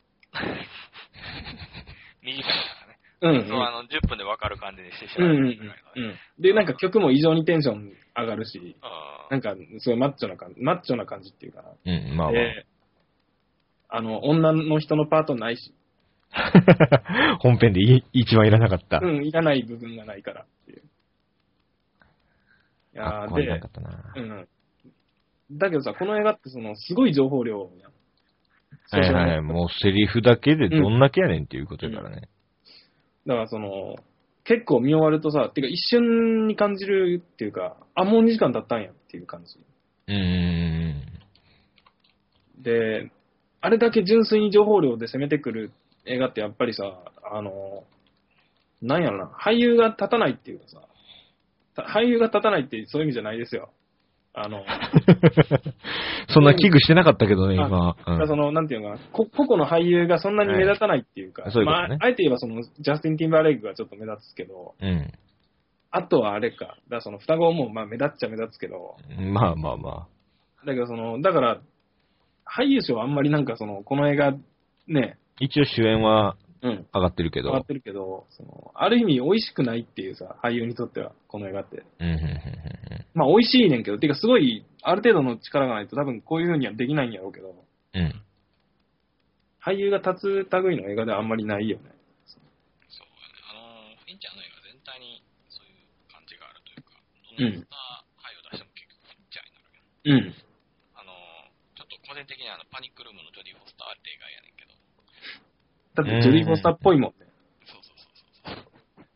短いからね。うん、うん。そう、あの、じゅっぷんでわかる感じにしてしまう、ね。うん、うん、 うん。で、なんか曲も異常にテンション上がるし、なんか、すごいマッチョな感じ、マッチョな感じっていうかな。 うん、まあまあ。 で、あの、女の人のパートないし。 本編でい一番いらなかった。 うん、いらない部分がないからっていう。いやー、で、うん。だけどさ、この映画ってその、すごい情報量やん。 はいはい、もうセリフだけでどんだけやねんっていうことやからね。 うん、だからその、結構見終わるとさ、てか一瞬に感じるっていうか、あ、もうにじかん経ったんやっていう感じ。 うーん。 で、あれだけ純粋に情報量で攻めてくる映画ってやっぱりさ、あの、なんやろな、俳優が立たないっていうかさ、俳優が立たないってそういう意味じゃないですよ。あの、 そんな危惧してなかったけどね、今。 うん、その、なんていうのかな、個々の俳優がそんなに目立たないっていうか、はい、そういうことね、まあ、あえて言えばその、ジャスティン・ティンバーレイクがちょっと目立つけど、 うん、 あとはあれか、だからその双子もまあ目立っちゃ目立つけど、 まあまあまあ。 だけどその、だから、俳優賞はあんまりなんかその、この映画、ね。 一応主演は、上がってるけど。 上がってるけど、その、ある意味美味しくないっていうさ、俳優にとっては、この映画って。 うん、 まあ美味しいねんけど、てかすごい、ある程度の力がないと多分こういう風にはできないんやろうけど、 うん。 俳優が立つ類の映画ではあんまりないよね。 そうだね。あの、フィンチャーの映画全体にそういう感じがあるというか、 どんな俳優を出しても結局フィンチャーになるけど。 うん。 あの、ちょっと個人的にはあのパニックルームのジョディ・フォスター例外やねんけど。 だってジョディ・フォスターっぽいもんね。 そうそうそうそう。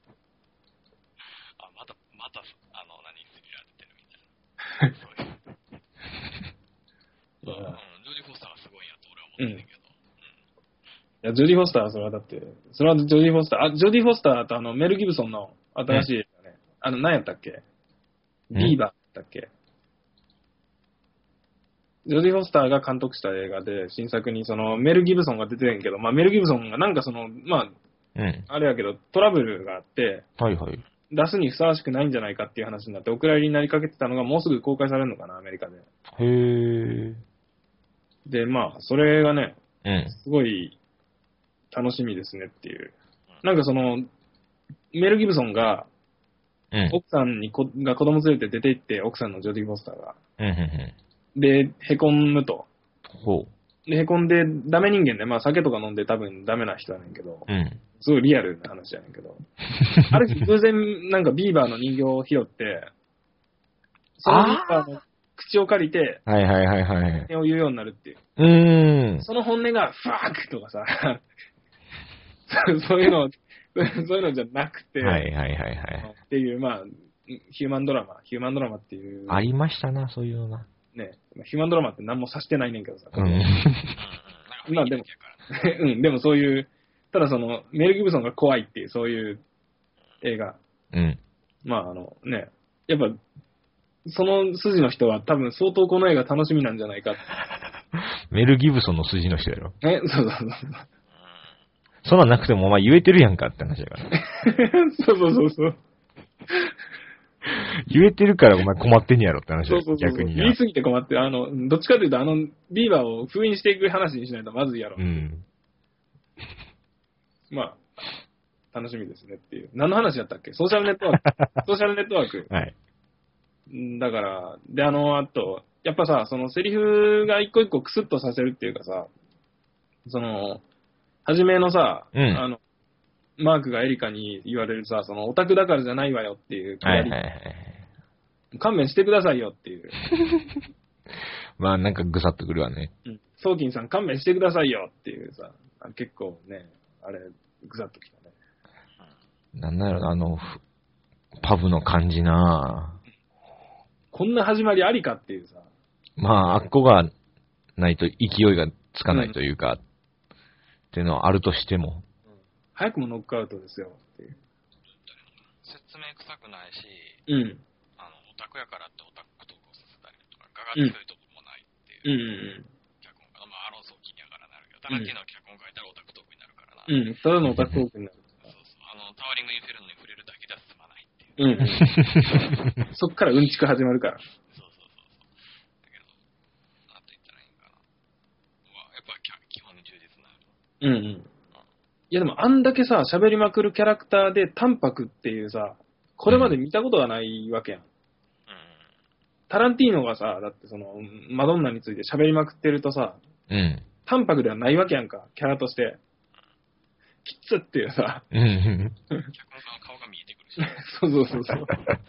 あ、また、また、あの、何、スリラー出てるみたいな。そういう。うん、ジョディ・フォスターがすごいんやと俺は思ってんねんけど。 うん、いや、ジョディ・フォスターはそれはだって、それはジョディ・フォスター、あ、ジョディ・フォスターとあの、メル・ギブソンの新しい映画ね。あの、何やったっけビーバーだっけジョディ・フォスターが監督した映画で、新作にそのメル・ギブソンが出てるんけど、まあメル・ギブソンがなんかその、まあ、 うん、あれやけど、トラブルがあって、 はいはい。 出すにふさわしくないんじゃないかっていう話になって、お蔵入りになりかけてたのがもうすぐ公開されるのかな、アメリカで。 へー。 で、まあ、それがね、 うん、 すごい楽しみですねっていう。なんかその、メル・ギブソンが、 うん、 奥さんにこが子供連れて出て行って、奥さんのジョディ・フォスターが。 うんうんうんで、へこむと。 ほう。で、へこんで、ダメ人間で、まあ酒とか飲んで多分ダメな人やねんけど、 うん。 すごいリアルな話やねんけど、ある日偶然なんかビーバーの人形を拾って、そのビーバーの口を借りて、 はいはいはいはい。 を言うようになるっていう。 うーん。 その本音が、ファークとかさ、そういうの、そういうのじゃなくて、 はいはいはいはい。 っていう、まあ、ヒューマンドラマ、ヒューマンドラマっていう。 ありましたな、そういうのな。 ね、ヒューマンドラマって何もさしてないねんけどさ。 うん。 まあでも、うん、でもそういう、ただその、メル・ギブソンが怖いっていう、そういう映画。 うん。 まああの、ね、やっぱ、その筋の人は多分相当この映画楽しみなんじゃないか。 メル・ギブソンの筋の人やろ。 え、そうそうそう。 そんなんなくてもお前言えてるやんかって話だから。 そうそうそうそう。 言えてるからお前困ってんやろって話だよ。 そうそうそうそう逆に。 言いすぎて困ってる。あの、どっちかというとあの、ビーバーを封印していく話にしないとまずいやろ。 うん。 まあ、楽しみですねっていう。何の話だったっけソーシャルネットワーク。ソーシャルネットワーク。 はい。 だから、で、あの、あと、やっぱさ、そのセリフが一個一個クスッとさせるっていうかさ、その、初めのさ、 うん、 あの、マークがエリカに言われるさ、そのオタクだからじゃないわよっていう、 はいはいはい、 勘弁してくださいよっていう。 まあなんかぐさっとくるわね。 うん、 ソーキンさん勘弁してくださいよっていうさ、結構ね、あれ、ぐさっときたね。 なんだろう、あの、パブの感じなぁ。 こんな始まりありかっていうさ。 まあ、あっこがないと勢いがつかないというか、うん、っていうのはあるとしても。 うん、早くもノックアウトですよっていう。 説明臭くないし、 うん。 あの、オタクやからってオタクトークをさせたりとか、画が強いとこもないっていう。 うんうんうん。 脚本家、まあ、アロンソーキンやからなるけど、タランティーノは脚本書いたらオタクトークになるからな。 うん、ただのオタクトークになる。 そうそう。あの、タワリングインフェルノに触れるだけでは済まないっていう。 うん。そっからうんちく始まるから。 そうそうそうそう。だけど、なんて言ったらいいんかな。やっぱ基本に忠実な。 うんうん。いやでもあんだけさ、喋りまくるキャラクターで淡白っていうさ、これまで見たことがないわけやん。うん、タランティーノがさ、だってその、マドンナについて喋りまくってるとさ、 うん、 淡白ではないわけやんか、キャラとして。きつっていうさ。 うん、 脚本家の顔が見えてくるし。 そうそうそうそう。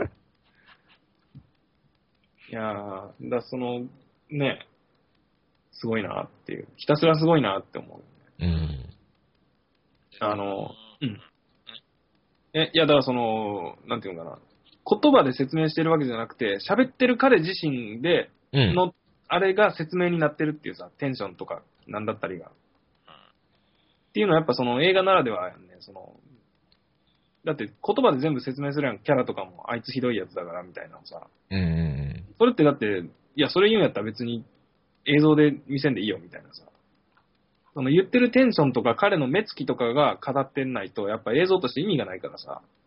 いやー、だその、ね、すごいなっていう。ひたすらすごいなって思う。 うん。 あの、うん。え、いや、だからその、なんていうのかな。言葉で説明してるわけじゃなくて、喋ってる彼自身での、うん、あれが説明になってるっていうさ、テンションとか、なんだったりが。っていうのはやっぱその映画ならではやんね。その、だって言葉で全部説明するやん。キャラとかも、あいつひどいやつだからみたいなのさ。 うん。 それってだって、いや、それ言うんやったら別に映像で見せんでいいよみたいなさ。その言ってるテンションとか彼の目つきとかが語ってないと、やっぱ映像として意味がないからさ。 うん。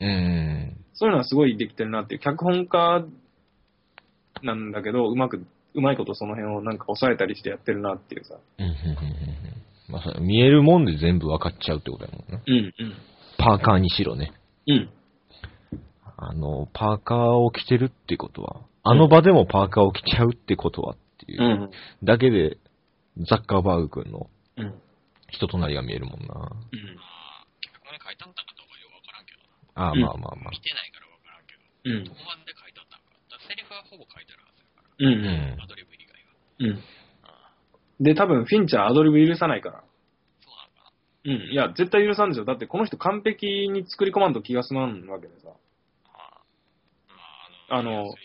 そういうのはすごいできてるなっていう。脚本家なんだけど、うまく、うまいことその辺をなんか抑えたりしてやってるなっていうさ。 うん。まあ、見えるもんで全部分かっちゃうってことだもんね。 うんうん。 パーカーにしろね。 うん。 あの、パーカーを着てるってことは、あの場でもパーカーを着ちゃうってことはっていう。うん。だけで、ザッカーバーグ君の人となりが見えるもんな。うん。 ここに書いたんだかどうかよくわからんけどな。ああ、まあまあまあ。 見てないからわからんけど。うん。どこまで書いてあったんか。だセリフはほぼ書いてあるはずだから。うんうん。アドリブ以外は。うん。 で、多分、フィンチャーアドリブ許さないから。 そうなのかな。 うん。いや、絶対許さんでしょ。だって、この人完璧に作り込まんと気が済まんわけでさ。 ああ。まあ、あの、あの、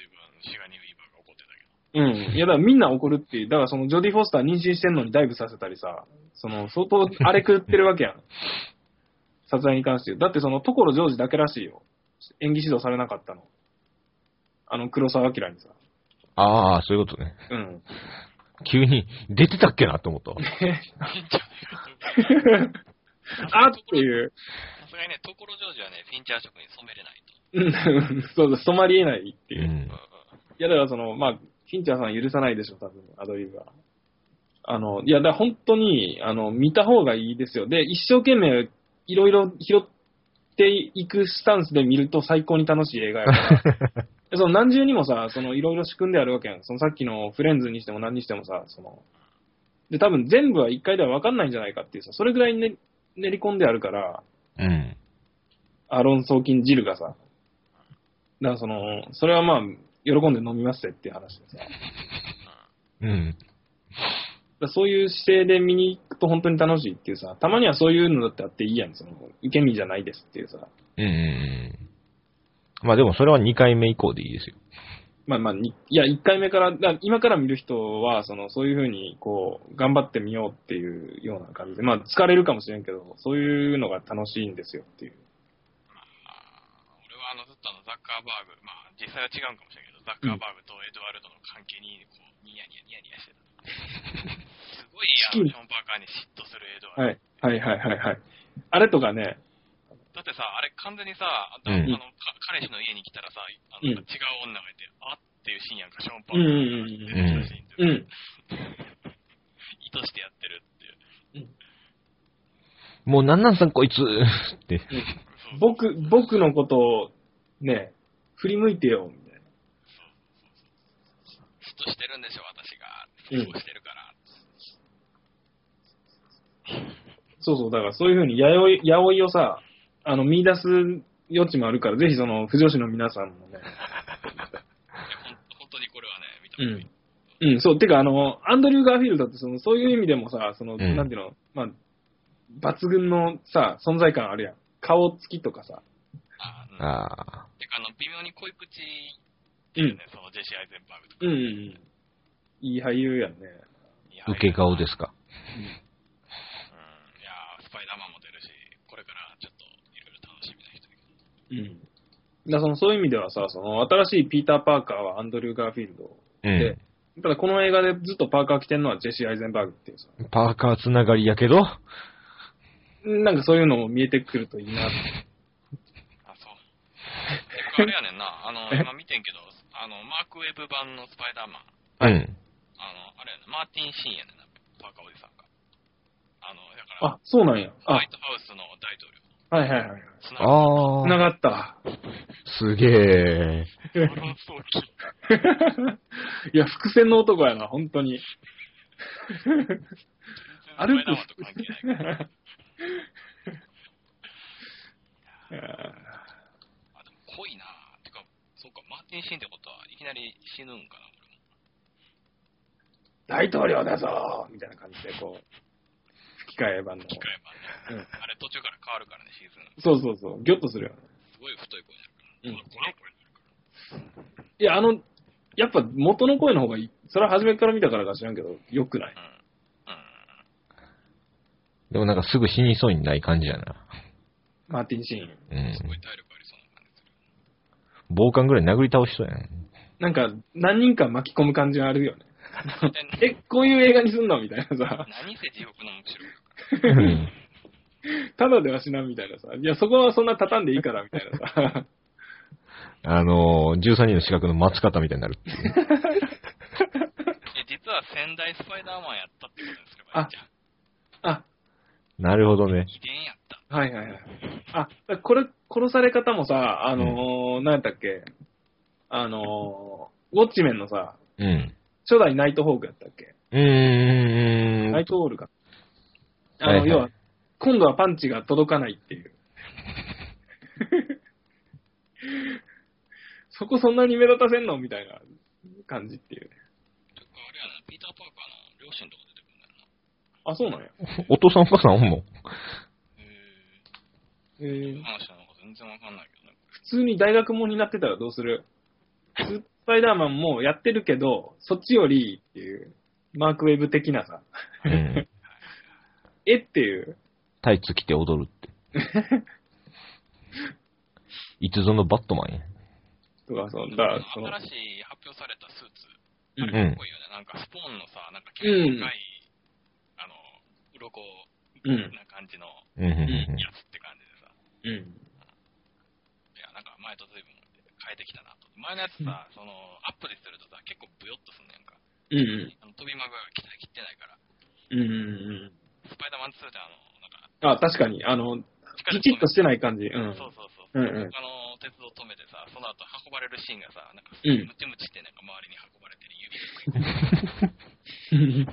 うん。いや、だからみんな怒るっていう。だからその、ジョディ・フォスター妊娠してんのにダイブさせたりさ、その、相当荒れ狂ってるわけやん。撮影に関して。だってその、所ジョージだけらしいよ。演技指導されなかったの。あの、黒澤明にさ。 ああ、そういうことね。 うん。 急に出てたっけなと思ったわ。 あっていう。 さすがにね、所ジョージはね、フィンチャー色に染めれないと。 うん、そうだ、染まり得ないっていう。うん、いや、だからその、まあ、フィンチャーさん許さないでしょ、多分、アドリブは。あの、いや、だから本当に、あの、見た方がいいですよ。で、一生懸命、いろいろ拾っていくスタンスで見ると最高に楽しい映画やから。その何重にもさ、そのいろいろ仕組んであるわけやん。そのさっきのフレンズにしても何にしてもさ、その、で、多分全部は一回では分かんないんじゃないかっていうさ、それぐらいに、ね、練り込んであるから、 うん。 アロンソーキン汁がさ、だからその、それはまあ、喜んで飲みますってっていう話でさ。 うん。 だそういう姿勢で見に行くと本当に楽しいっていうさ、たまにはそういうのだってあっていいやん、その、受け身じゃないですっていうさ。 うん。まあでもそれはにかいめ以降でいいですよ。 まあまあ、いや、いっかいめから、だ今から見る人は、その、そういうふうに、こう、頑張ってみようっていうような感じで、まあ、疲れるかもしれんけど、そういうのが楽しいんですよっていう。 まあ、俺はあの、ずっとあの、ザッカーバーグ、まあ、実際は違うかもしれんけど、ザッカーバーグとエドワルドの関係に、こう、ニヤニヤニヤニヤしてた。すごい、あの、ショーン・パーカーに嫉妬するエドワルド。 はい、はいはいはいはい。あれとかね、 だってさ、あれ完全にさ、あの、うん、彼氏の家に来たらさ、あの、うん、違う女がいて、あっていうシーンやんか、ショーン・パーカーが出てきたシーンって。うん。意図してやってるっていう。 うん、もうなんなんさんこいつって、うん。 僕、僕のことを、ね、振り向いてよ、みたいな。 そうそうそう。嫉妬してるんでしょ、私が。そうしてるから。 うん、そうそう、だからそういうふうに、やおい、やおいをさ、あの、見出す余地もあるから、ぜひその、不女子の皆さんもね。 本当にこれはね、見た方がいい。うん。 うん、そう、てか、あの、アンドリュー・ガーフィールドってその、そういう意味でもさ、その、うん、なんていうの、まあ、抜群のさ、存在感あるやん。顔つきとかさ。 ああ。あてか、あの、微妙に濃い口、 うん。 その、ジェシー・アイゼンバーグとか。 うんうんうん。いい俳優やんね。 受け顔ですか。 うん。うん、いやスパイダーマンも出るし、これからちょっと、いろいろ楽しみな人いる。うん。だその、そういう意味ではさ、その、新しいピーター・パーカーはアンドリュー・ガーフィールドで、うんただこの映画でずっとパーカー着てるのはジェシー・アイゼンバーグっていうさ。 パーカーつながりやけどなんかそういうのも見えてくるといいなって。 あ、そう。あれやねんな、あの、今見てんけど、あの、マークウェブ版のスパイダーマン。 うん。 あの、あれやね、マーティン・シーンやねんな、パーカーおじさんが。あの、だから、 あ、そうなんや。 ホワイトハウスの大統領。 はいはいはい。 ああ。 つながった。 すげえ。 いや、伏線の男やな、本当に。歩く。 と関係ないから。あ、でも濃いなぁ。てか、そうか、マーティン・シーンってことはいきなり死ぬんかな、 大統領だぞみたいな感じで、こう、吹き替え版の。 吹き替え版ね。うん、あれ途中から変わるからね、シーズン。 そうそうそう。ギョッとするよね。 すごい太い声になるから。うん。こら声になるから。 いや、あの、やっぱ元の声の方がいい。それは初めから見たからか知らんけど、良くない、うん、うん。 でもなんかすぐ死にそうにない感じやな。 マーティンシーン。 うん。すごい体力ありそうな感じする。 暴漢ぐらい殴り倒しそうやん。 なんか、何人か巻き込む感じがあるよね。え、こういう映画にすんのみたいなさ。 何せ地獄の目白ただでは死なんみたいなさ。いや、そこはそんな畳んでいいからみたいなさ。 あのー、じゅうさんにんの資格の松方みたいになるっていう。 え、実は仙台スパイダーマンやったってことですか、 あ、あ、 なるほどね。 遺伝やった。 はいはいはい。あ、これ、殺され方もさ、あのー、うん、何やったっけあのー、ウォッチメンのさ、 うん。 初代ナイトホークやったっけうーん。 ナイトホールか。あの、はいはい、要は、今度はパンチが届かないっていう。そこそんなに目立たせんのみたいな感じっていう。 あれやな、ピーター・パーカーの両親とか出てくるんだよな。あ、そうなんや。 お父さんお母さんおんの？ へぇー。話なのか全然わかんないけどね。 普通に大学もになってたらどうする？スパイダーマンもやってるけど、そっちよりっていう、マークウェブ的なさ。うん、えっていう。 タイツ着て踊るって。いつぞのバットマンや。 とかそうだからその新しい発表されたスーツ。あれかっこいいよね。なんかスポーンのさ、なんか結構深い、うん、あの、鱗な感じのやつって感じでさ。うん。いや、なんか前と随分変えてきたなと。前のやつさ、その、アップでするとさ、結構ブヨッとすんねんか。 うんうん。 あの飛びまぐが切ってないから。 うんうんうん。 スパイダーマンツーってあの、 なんか。あ、確かに。あの、きちっとしてない感じ。うん。 そうそうそう。うんうん、あの、鉄道止めてさ、その後運ばれるシーンがさ、なんか、ムチムチってなんか周りに運ばれてる指が。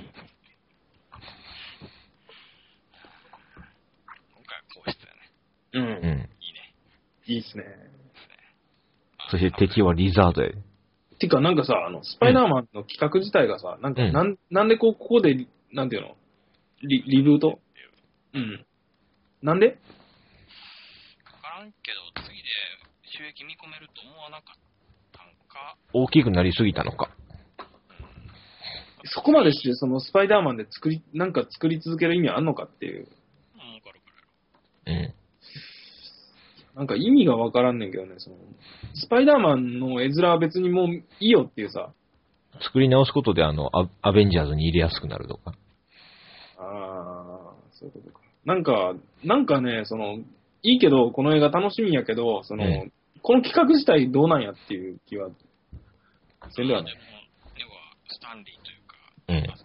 今回は高質やね。 うん。 いいね。 いいっすね。 そして敵はリザードや。 てか、なんかさ、あの、スパイダーマンの企画自体がさ、なんか、なん、なんでこう、ここで、なんていうのリ、リブートうん。なんでわからんけど、次で収益見込めると思わなかったんか。 大きくなりすぎたのか。 うん、そこまでして、そのスパイダーマンで作り、なんか作り続ける意味あんのかっていう。 うん、わかるからうん。 なんか意味がわからんねんけどね、その、スパイダーマンの絵面は別にもういいよっていうさ。 作り直すことであの、ア、アベンジャーズに入れやすくなるとか。 ああ、そういうことか。なんか、なんかね、その、いいけど、この映画楽しみやけど、その、うん、この企画自体どうなんやっていう気は、せんではない。 要は、スタンリーというか、 うん、 えー、マー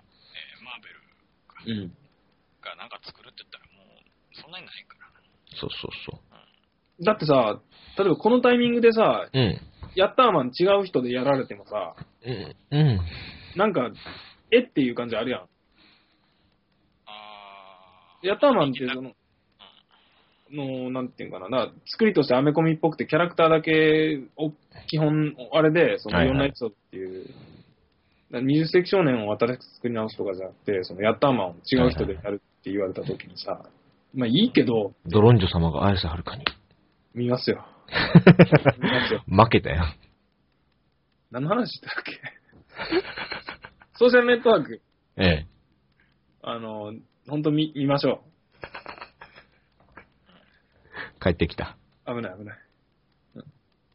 ベルが、うん、がなんか作るって言ったらもう、そんなにないから。 そうそうそう。 うん、だってさ、例えばこのタイミングでさ、 うん、 ヤッターマン違う人でやられてもさ、 うん、うん、 なんか、えっていう感じあるやん。 あヤッターマンってその、の、なんていうかな、な作りとしてアメコミっぽくてキャラクターだけを基本、あれで、そのいろんなエピソードっていうはにじゅっ世紀少年を新しく作り直すとかじゃなくて、そのヤッターマンを違う人でやるって言われた時にさ、はいはいはい、まあいいけど。 ドロンジョ様が綾瀬はるかに。 見ますよ。見ますよ。 負けたよ。 何の話だっけソーシャルネットワーク。 ええ。 あの、本当見、見ましょう。帰ってきた。 危ない危ない。 うん、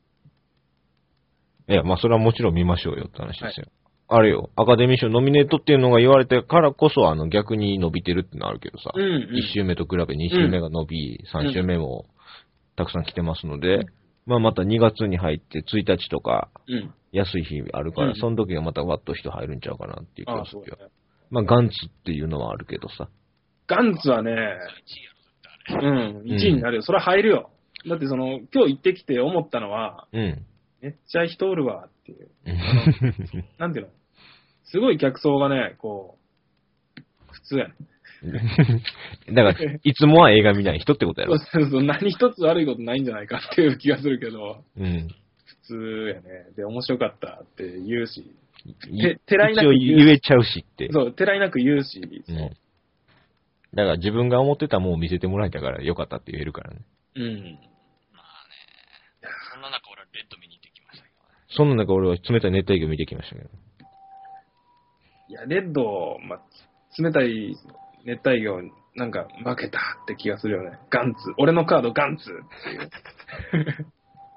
いや、まあそれはもちろん見ましょうよって話ですよ。はい、あれよ、アカデミー賞ノミネートっていうのが言われてからこそ、あの逆に伸びてるってのあるけどさ。 うんうん、 いち週目と比べに週目が伸び、うん、さん週目もたくさん来てますので、うん、まあまたにがつに入ってついたちとか、うん安い日あるから、うん、その時がまたワッと人入るんちゃうかなっていう気がするよ。ね、まあ、ガンツっていうのはあるけどさ。 ガンツはね、うん、いちいになるよ。それは入るよ。だってその、今日行ってきて思ったのは、うん、めっちゃ人おるわっていう。なんていうのすごい客層がね、こう、普通やね。 だから、いつもは映画見ない人ってことやろ。 そうそうそう、何一つ悪いことないんじゃないかっていう気がするけど。うん普通やね。で、面白かったって言うし。て、てらいなく言う。言えちゃうしって。 そう、てらいなく言うし。うん、 だから自分が思ってたもんを見せてもらえたからよかったって言えるからね。 うん。まあね。そんな中俺はレッド見に行ってきましたけどね。 そんな中俺は冷たい熱帯魚見てきましたけど。 いや、レッド、まあ、冷たい熱帯魚、なんか負けたって気がするよね。ガンツ。俺のカードガンツっていう。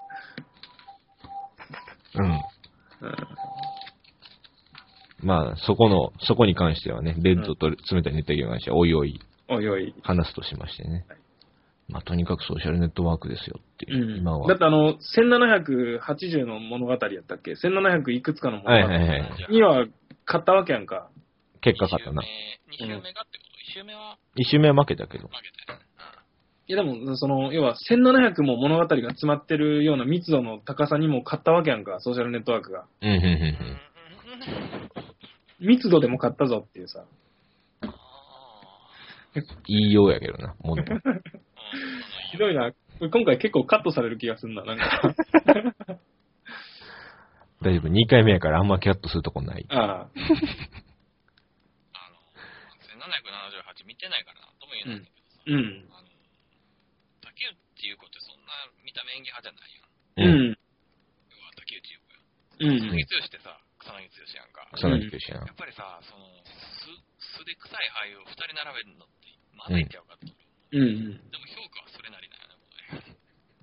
うん。うん、まあ、そこの、そこに関してはね、レッドと冷たい熱帯魚に関しては、おいおい、 おいおい、 話すとしましてね。はい、まあ、とにかくソーシャルネットワークですよっていう、うん、今は。 だってあの、せんななひゃくはちじゅうの物語やったっけ ?せんななひゃく いくつかの物語には、はいはいはい、勝ったわけやんか。 結果勝ったな。 に週目がってこと ?いち 週目は ? いち 週目は負けたけど。負けたよ。 いやでも、その、要はせんななひゃくも物語が詰まってるような密度の高さにも勝ったわけやんか、ソーシャルネットワークが。うんうんうんうん密度でも勝ったぞっていうさ。 言いようやけどな、もの。 ひどいな。今回結構カットされる気がするな、なんか。 大丈夫、にかいめやからあんまキャットするとこない。ああ。あの、 せんななひゃくななじゅうはち見てないからな、とも言えないんだけどさ。うん。うん竹内優子ってそんな見た目演技派じゃないよ。うん。要は竹内優子や。うん。草薙剛ってさ、草薙剛やんか。 草薙剛やん。 やっぱりさ、その、素で臭い俳優を二人並べるのって、まずいんちゃうかって。うん。うん。でも評価はそれなりなんやな、こ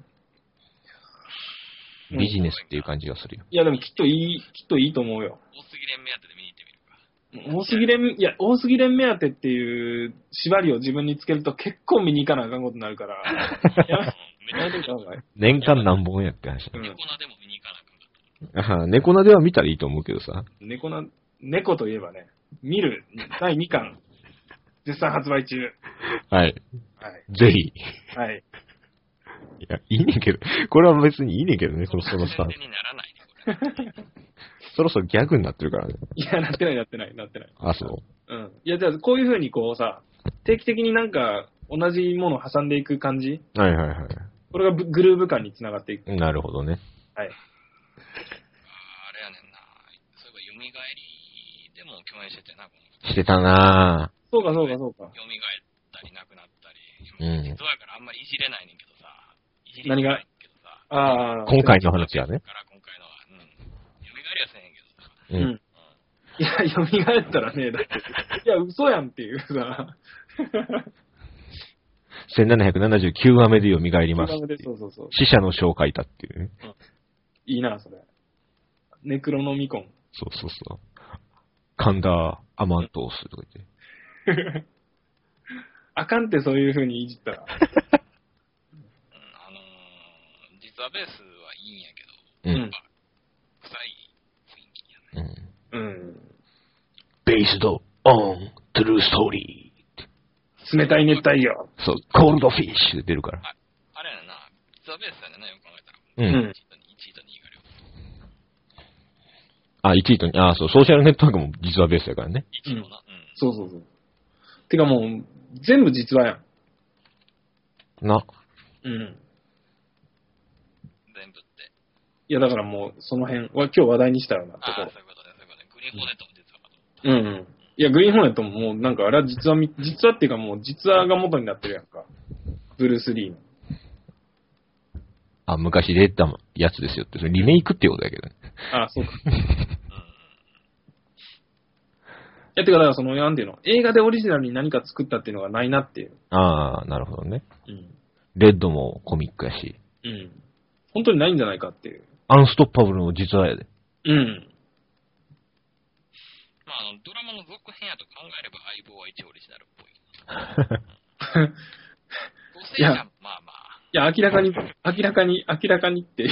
れ。ビジネスっていう感じがするよ。 いや、でもきっといい、きっといいと思うよ。 大杉連目当てで見に行ってみるか。 大杉連、いや、大杉連目当てっていう縛りを自分につけると結構見に行かなあかんことになるから。やめてください。 年間何本やって話。 猫なでも見に行かなあかんかった。 ああ、猫なでは見たらいいと思うけどさ。 猫な、猫といえばね、見るだいにかん、絶賛発売中。 はい。はい。ぜひ。 はい。 いや、いいねんけど、これは別にいいねんけどね、このそのさ。 にならないね、これ。 そろそろギャグになってるからね。 いや、なってない、なってない、なってない。 あ、そう。 うん。いや、じゃあ、こういう風にこうさ、定期的になんか、同じものを挟んでいく感じ。 はいはいはい。 これがグルーヴ感につながっていく。 なるほどね。 はい。あれやねんな。そういえば、蘇りでも共演しててな、このしてたなぁ。 そうかそうかそうか。 蘇ったり、亡くなったり。うん。実はからあんまりいじれないねんけどさ。いじれないけどさ。 ああ。 今回の話はね。 うん。うん、いや、蘇ったらね、だって、いや、嘘やんっていうさ。 せんななひゃくななじゅうきゅうわめで蘇ります。 きゅうわめで、そうそうそう。 死者の書を書いたっていうね。うん、 いいな、それ。ネクロノミコン。 そうそうそう。神田アマントースとか言って。 あかんってそういう風にいじったら。うん、あのー、実はベースはいいんやけど、うん。 うん。 Based on true story. 冷たい熱帯魚。 そう、コールドフィッシュ出るから。 あ、あれやな、実はベースだよね、よく考えたら。うん。いちいとにいが両方。あ、いちいとに、あ、そう、ソーシャルネットワークも実はベースやからね。 いちいもな、うん。 そうそうそう。てかもう、全部実話やん。な。 うん。 全部って。 いや、だからもう、その辺は今日話題にしたようなところ。 あ、そういうことね、そういうことね。グリーンホーネットも実話かと。 うんうん。いや、グリーンホーネットももうなんかあれは実話、実話っていうかもう実話が元になってるやんか。ブルース・リーの。 あ、昔出たやつですよって。それリメイクってことだけどね。 ああ、そうか。いや、てか、だからその、なんていうの、映画でオリジナルに何か作ったっていうのがないなっていう。 ああ、なるほどね。 うん。 レッドもコミックやし。 うん。本当にないんじゃないかっていう。 アンストッパブルも実話やで。 うん。 まあ、あの、ドラマの続編やと考えれば相棒は一応オリジナルっぽい。いや、まあまあ。 いや、明らかに、明らかに、明らかにっていう。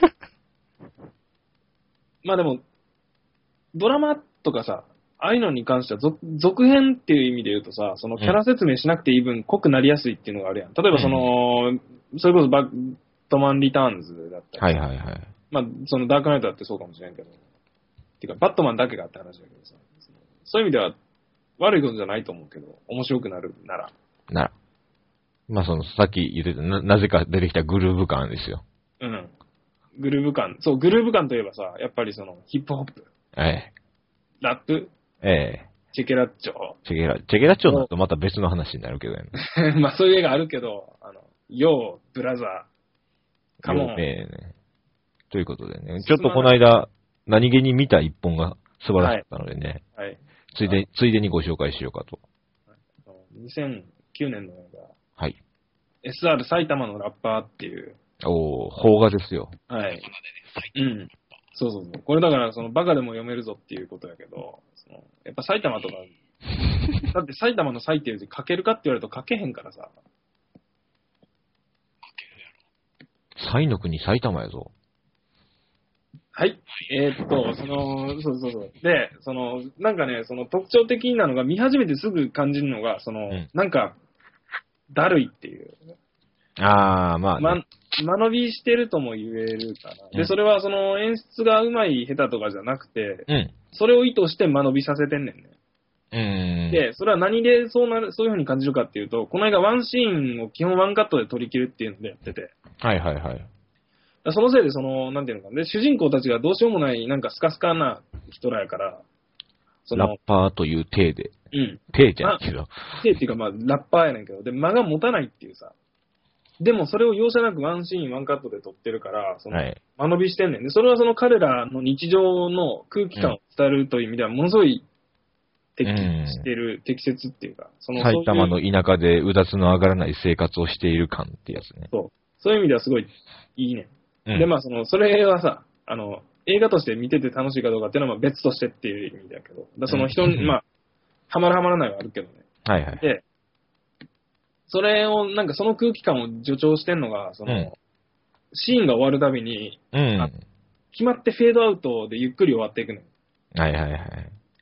まあでも、ドラマとかさ、ああいうのに関しては続、続編っていう意味で言うとさ、そのキャラ説明しなくていい分、濃くなりやすいっていうのがあるやん。例えばその、うん、それこそバットマンリターンズだったり。はいはいはい。 まあ、そのダークナイトだってそうかもしれんけど。てか、バットマンだけがあって話だけどさ。そういう意味では、悪いことじゃないと思うけど、面白くなるなら。 なら。まあその、さっき言ってたな、なぜか出てきたグルーヴ感ですよ。 うん。グルーヴ感。そう、グルーヴ感といえばさ、やっぱりその、ヒップホップ。 ええ。 ラップ。 ええ。 チェケラッチョ。 チェケラ、チェケラッチョだとまた別の話になるけどね。 まあそういう映画あるけど、あの、ヨー、ブラザー、カモン。 ええね。ということでね、ちょっとこの間、何気に見た一本が素晴らしかったのでね。はい。はい、ついで、ついでにご紹介しようかと。 にせんきゅうねんの映画。 はい。 エスアール 埼玉のラッパーっていう。 おー、邦画ですよ。 はい。うん。そうそうそう。これだから、その、バカでも読めるぞっていうことやけど、そのやっぱ埼玉とか、だって埼玉の埼っていう字書けるかって言われると書けへんからさ。 書けるやろ。埼の国埼玉やぞ。 はい。えー、っと、その、そうそうそう。で、その、なんかね、その特徴的なのが、見始めてすぐ感じるのが、その、うん、なんか、だるいっていう。 あー、まあ、ね。 ま、間延びしてるとも言えるかな。で、うん、それはその演出が上手い下手とかじゃなくて、 うん、 それを意図して間延びさせてんねんね。 うん、 で、それは何でそうなる、そういう風に感じるかっていうと、この間ワンシーンを基本ワンカットで撮り切るっていうのでやってて。 はいはいはい。 そのせいで、その、なんていうのかな。で、主人公たちがどうしようもない、なんかスカスカな人らやから、 そのラッパーという体で。 うん。 体じゃんけど。 体っていうか、まあ、ラッパーやねんけど、で、間が持たないっていうさ。でも、それを容赦なくワンシーン、ワンカットで撮ってるから、その、はい、間延びしてんねん。で、それはその彼らの日常の空気感を伝えるという意味では、ものすごい適してる、うん、適切っていうか、 その、埼玉の田舎でうだつの上がらない生活をしている感ってやつね。 そう。そういう意味ではすごいいいね。うん、で、まあ、その、それはさ、あの、映画として見てて楽しいかどうかっていうのは別としてっていう意味だけど、だその人に、うん、まあ、ハマるハマらないはあるけどね。 はいはい。 で、それを、なんかその空気感を助長してんのが、その、うん、シーンが終わるたびに、 うん、 決まってフェードアウトでゆっくり終わっていくね。 はいはいはい。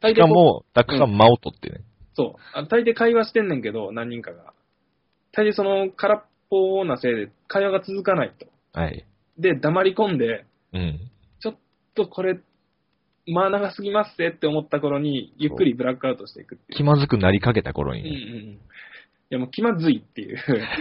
しかも、たくさん間を取ってね。 うん、そう。大抵会話してんねんけど、何人かが。大抵その空っぽなせいで会話が続かないと。 はい。 で、黙り込んで、 うん、 ちょっとこれ、まあ長すぎますってって思った頃に、ゆっくりブラックアウトしていくっていう。 気まずくなりかけた頃に、 ね。うんうん。いやもう気まずいっていう。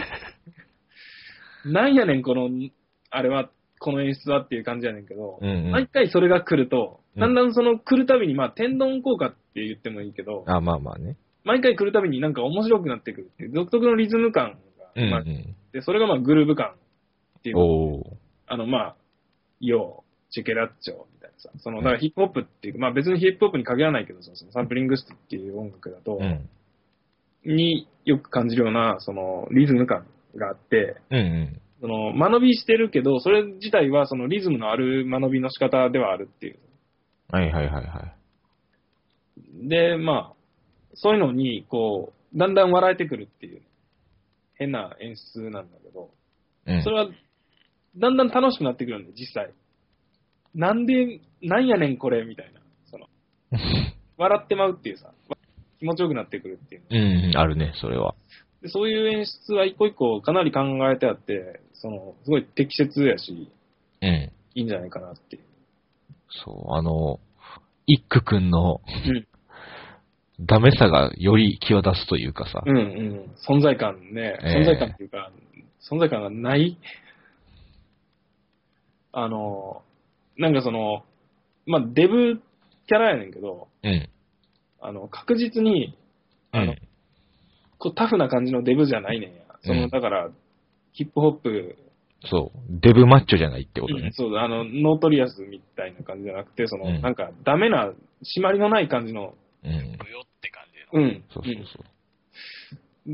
なんやねんこの、あれは、この演出はっていう感じやねんけど、 うんうん、 毎回それが来ると、だんだんその来るたびに、まあ天丼効果って言ってもいいけど、 あまあまあね。 毎回来るたびになんか面白くなってくるっていう、独特のリズム感が、まあ、 うんうん、 で、それがまあグルーヴ感っていう。 おあのまあ、ヨー、チェケラッチョみたいなさ、その、だからヒップホップっていう、まあ別にヒップホップに限らないけど、そのサンプリングスっていう音楽だと、 うん、 によく感じるような、そのリズム感があって、 うんうん、 その間延びしてるけど、それ自体はそのリズムのある間延びの仕方ではあるっていう。 はいはいはいはい。 で、まあ、そういうのに、こう、だんだん笑えてくるっていう、変な演出なんだけど、 うん、 それは、だんだん楽しくなってくるんで、実際。なんで、なんやねんこれ、みたいな。その、笑ってまうっていうさ、気持ちよくなってくるっていう。 うん、あるね、それは。 でそういう演出は一個一個かなり考えてあって、その、すごい適切やし、 うん。 いいんじゃないかなっていう。 そう、あの、イック君の、 うん、 ダメさがより際立つというかさ。 うんうん。存在感ね、 えー、 存在感っていうか、存在感がないあの、なんかその、まあ、デブキキャラやねんけど、 うん。 あの、確実に、あの、 うん、 こうタフな感じのデブじゃないねんや。その、 うん、 だから、ヒップホップ、 そう。デブマッチョじゃないってことね。 うん、そう、あの、ノートリアスみたいな感じじゃなくて、その、 うん、 なんか、ダメな、締まりのない感じの、 うん。 ブヨって感じの。 うん。 そうそうそう。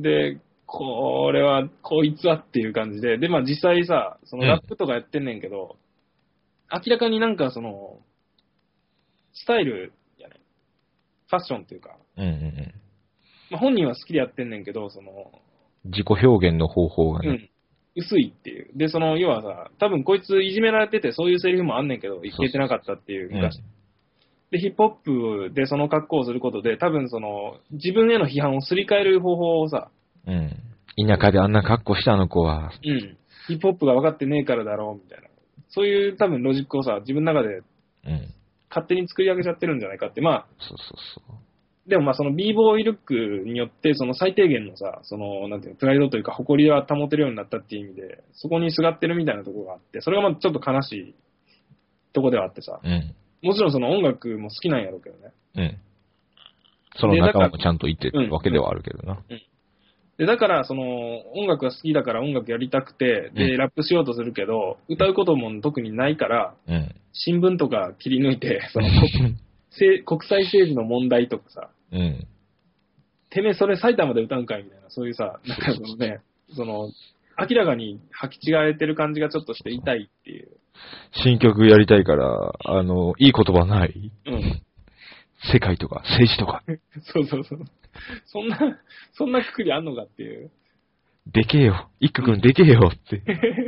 で、これは、こいつはっていう感じで、で、まあ実際さ、そのラップとかやってんねんけど、うん、明らかになんかその、スタイルやね、ファッションっていうか、 うんうんうん。 まあ本人は好きでやってんねんけど、その、 自己表現の方法がね、 うん、薄いっていう。で、その、要はさ、多分こいついじめられてて、そういうセリフもあんねんけど、言えてなかったっていう昔。うん、で、ヒップホップでその格好をすることで、多分その、自分への批判をすり替える方法をさ、 うん。田舎であんな格好したあの子は。 うん。ヒップホップが分かってねえからだろう、みたいな。そういう多分ロジックをさ、自分の中で、勝手に作り上げちゃってるんじゃないかって。まあ、 そうそうそう。 でもまあその b ボーイルックによって、その最低限のさ、その、なんていうの、プライドというか誇りは保てるようになったっていう意味で、そこにすがってるみたいなところがあって、それがまあちょっと悲しいとこではあってさ。 うん。 もちろんその音楽も好きなんやろうけどね。 うん。その仲間もちゃんといてるわけではあるけどな。 うん。で、だから、その、音楽が好きだから音楽やりたくて、で、うん、ラップしようとするけど、歌うことも特にないから、 うん、 新聞とか切り抜いて、その国、国際政治の問題とかさ、 うん、 てめえそれ埼玉で歌うんかいみたいな、そういうさ、なんかそのね、その、明らかに履き違えてる感じがちょっとして痛いっていう。 新曲やりたいから、あの、いい言葉ない？ うん。 世界とか政治とか。 そうそうそう。そんな、そんなくくりあんのかっていう。 でけえよ。一個くんでけえよって。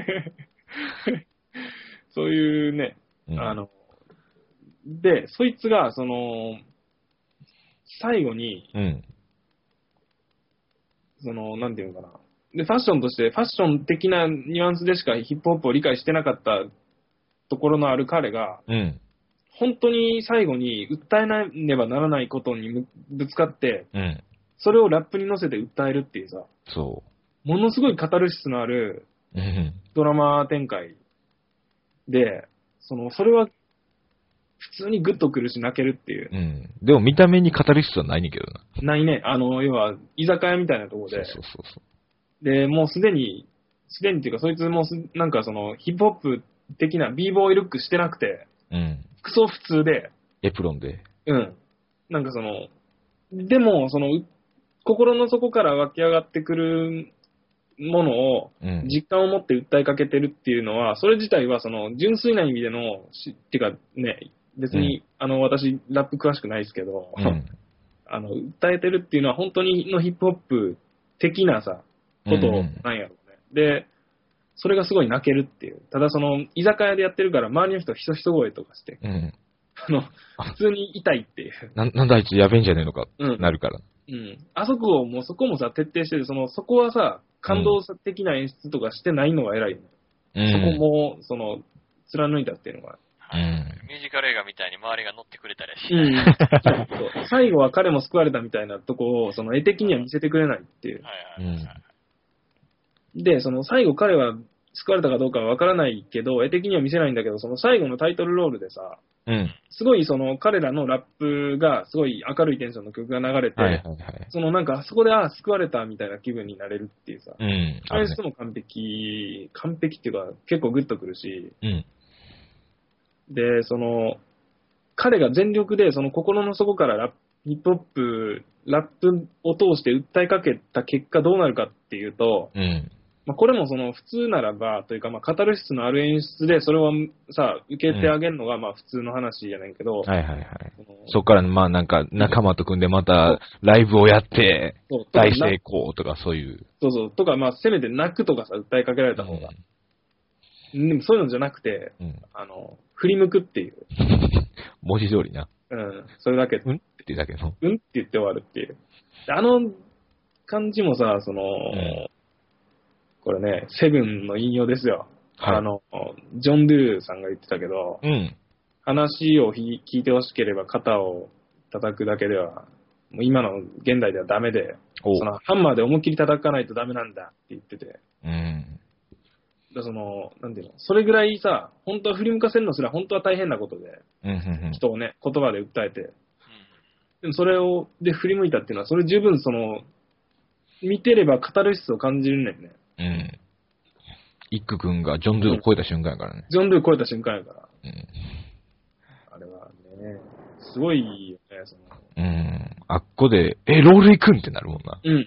そういうね、うん、あの、で、そいつが、その、最後に、 うん、 その、なんていうのかな。で、ファッションとして、ファッション的なニュアンスでしかヒップホップを理解してなかったところのある彼が、 うん、 本当に最後に訴えなねばならないことにぶつかって、 うん、 それをラップに乗せて訴えるっていうさ、 そう。 ものすごいカタルシスのあるドラマ展開で、その、それは普通にグッとくるし泣けるっていう。 うん。でも見た目にカタルシスはないねんけどな。 ないね。あの、要は、居酒屋みたいなところで。 そうそうそうそう。 で、もうすでに、すでにっていうか、そいつもす、なんかその、ヒップホップ的な b ボーイルックしてなくて、 うん。 服装普通で。 エプロンで。 うん。なんかその、でも、その、心の底から湧き上がってくるものを、実感を持って訴えかけてるっていうのは、うん、それ自体はその、純粋な意味での、しっていうかね、別に、うん、あの、私、ラップ詳しくないですけど、うん、あの、訴えてるっていうのは本当にのヒップホップ的なさ、ことなんやろうね。うん、で、それがすごい泣けるっていう。ただその、居酒屋でやってるから、周りの人はひそひそ声とかして、 うん、 あの、普通に痛いっていう。 な、なんだあいつやべえんじゃねえのか、うん、なるから。 うん。あそこを、もうそこもさ、徹底してる。その、そこはさ、感動的な演出とかしてないのが偉いよね。うん、そこも、その、貫いたっていうのが。 うん、ミュージカル映画みたいに周りが乗ってくれたりしない。 うん、そう最後は彼も救われたみたいなとこを、その絵的には見せてくれないっていう。 はいはいはいはい、 で、その最後彼は救われたかどうかはわからないけど、絵的には見せないんだけど、その最後のタイトルロールでさ、 うん、 すごいその彼らのラップがすごい明るいテンションの曲が流れて、 はいはいはい、 そのなんかあそこでああ救われたみたいな気分になれるっていうさ、 うん、演出も完璧、完璧っていうか結構グッとくるし、 うん、 で、その、彼が全力でその心の底からラップ、ヒップホップ、ラップを通して訴えかけた結果どうなるかっていうと、 うんまあ、これもその普通ならば、というかまあカタルシスのある演出でそれをさ、受けてあげるのがまあ普通の話やねんけど、 はいはいはい。そっからまあなんか仲間と組んでまたライブをやって、大成功とかそういう。 そうそう、とかまあせめて泣くとかさ、訴えかけられた方が。うん、でもそういうのじゃなくて、 うん、 あの、振り向くっていう。 文字通りな。 うん、それだけ。 うんってだけの。 うんって言って終わるっていう。あの感じもさ、その、うんこれね、セブンの引用ですよ。はい、あの、ジョン・ドゥさんが言ってたけど、 うん、 話を聞いてほしければ肩を叩くだけでは、もう今の現代ではダメで、そのハンマーで思いっきり叩かないとダメなんだって言ってて。 うん、 だその、なんていうの、それぐらいさ、本当は振り向かせるのすら本当は大変なことで、 うんうんうん、 人をね、言葉で訴えて、でもそれを、で振り向いたっていうのは、それ十分その、見てればカタルシスを感じるねんね。 うん。イック君がジョン・ドゥを超えた瞬間やからね。 ジョン・ドゥを超えた瞬間やから。 うん、 あれはね、すごいよね、その。 うん。あっこで、え、ロール行くんってなるもんな。 うんうんうん。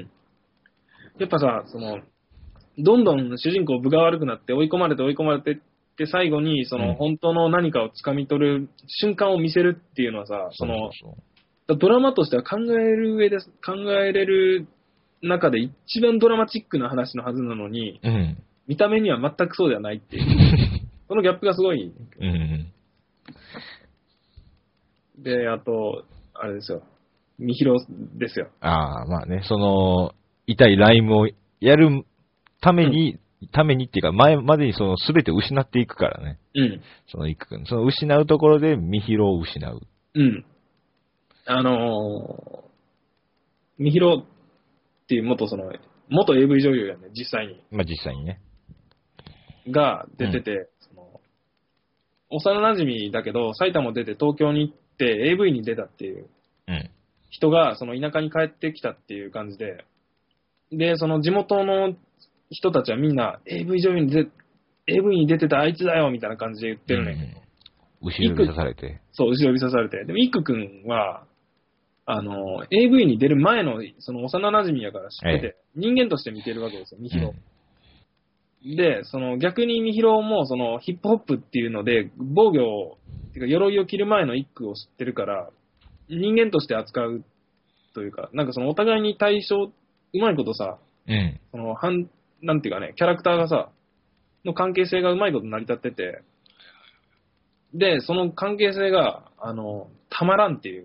やっぱさ、その、どんどん主人公分が悪くなって追い込まれて追い込まれてって最後にその本当の何かを掴み取る瞬間を見せるっていうのはさ、うん、そのそうそうドラマとしては考える上で考えれる中で一番ドラマチックな話のはずなのに、うん、見た目には全くそうではないっていうそのギャップがすごい、うん、で、あとあれですよ、みひろですよ。 ああ、まあね、その痛いライムをやるために、うん、ためにっていうか、前までにその全て失っていくからね。うん。そのイック君。その失うところで、みひろを失う。 うん。あのー、みひろっていう元その、元 エーブイ 女優やね、実際に。 まあ実際にね。 が出てて、うん、その、幼馴染だけど、埼玉出て東京に行って エーブイ に出たっていう、うん、人が、その田舎に帰ってきたっていう感じで、で、その地元の人たちはみんな エーブイ 女優に出、エーブイ に出てたあいつだよみたいな感じで言ってるね。 うん、後ろ指さされて。 そう、後ろ指さされて。でも、イック君は、あの、エーブイ に出る前の、その幼馴染やから知ってて、ええ、人間として見てるわけですよ、みひろ。うん、で、その逆にみひろも、そのヒップホップっていうので、防御を、てか鎧を着る前のイックを知ってるから、人間として扱うというか、なんかそのお互いに対象、うまいことさ、うん、その、反、なんていうかね、キャラクターがさ、の関係性がうまいこと成り立ってて、で、その関係性が、あの、たまらんっていう。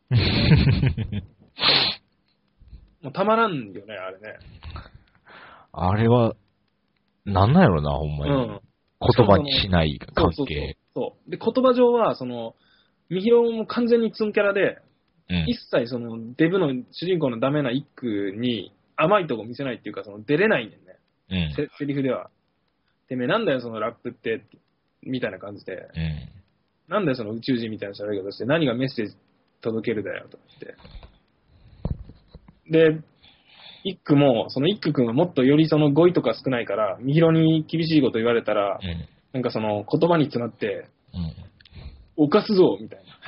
もうたまらんよね、あれね。 あれは、なんなんやろな、ほんまに。うん、言葉にしない関係。そうそうそうそう。で、言葉上は、その、みひろも完全にツンキャラで、うん、一切その、デブの主人公のダメな一句に甘いとこ見せないっていうか、その、出れないんだよね。うん、セ, セリフでは。てめえなんだよそのラップって、みたいな感じで。うん、なんだよその宇宙人みたいな喋り方して、何がメッセージ届けるだよ、と言って。で、一句も、その一句くんはもっとよりその語彙とか少ないから、みひろに厳しいこと言われたら、うん、なんかその言葉に詰まって、うん、犯すぞ、みたいな。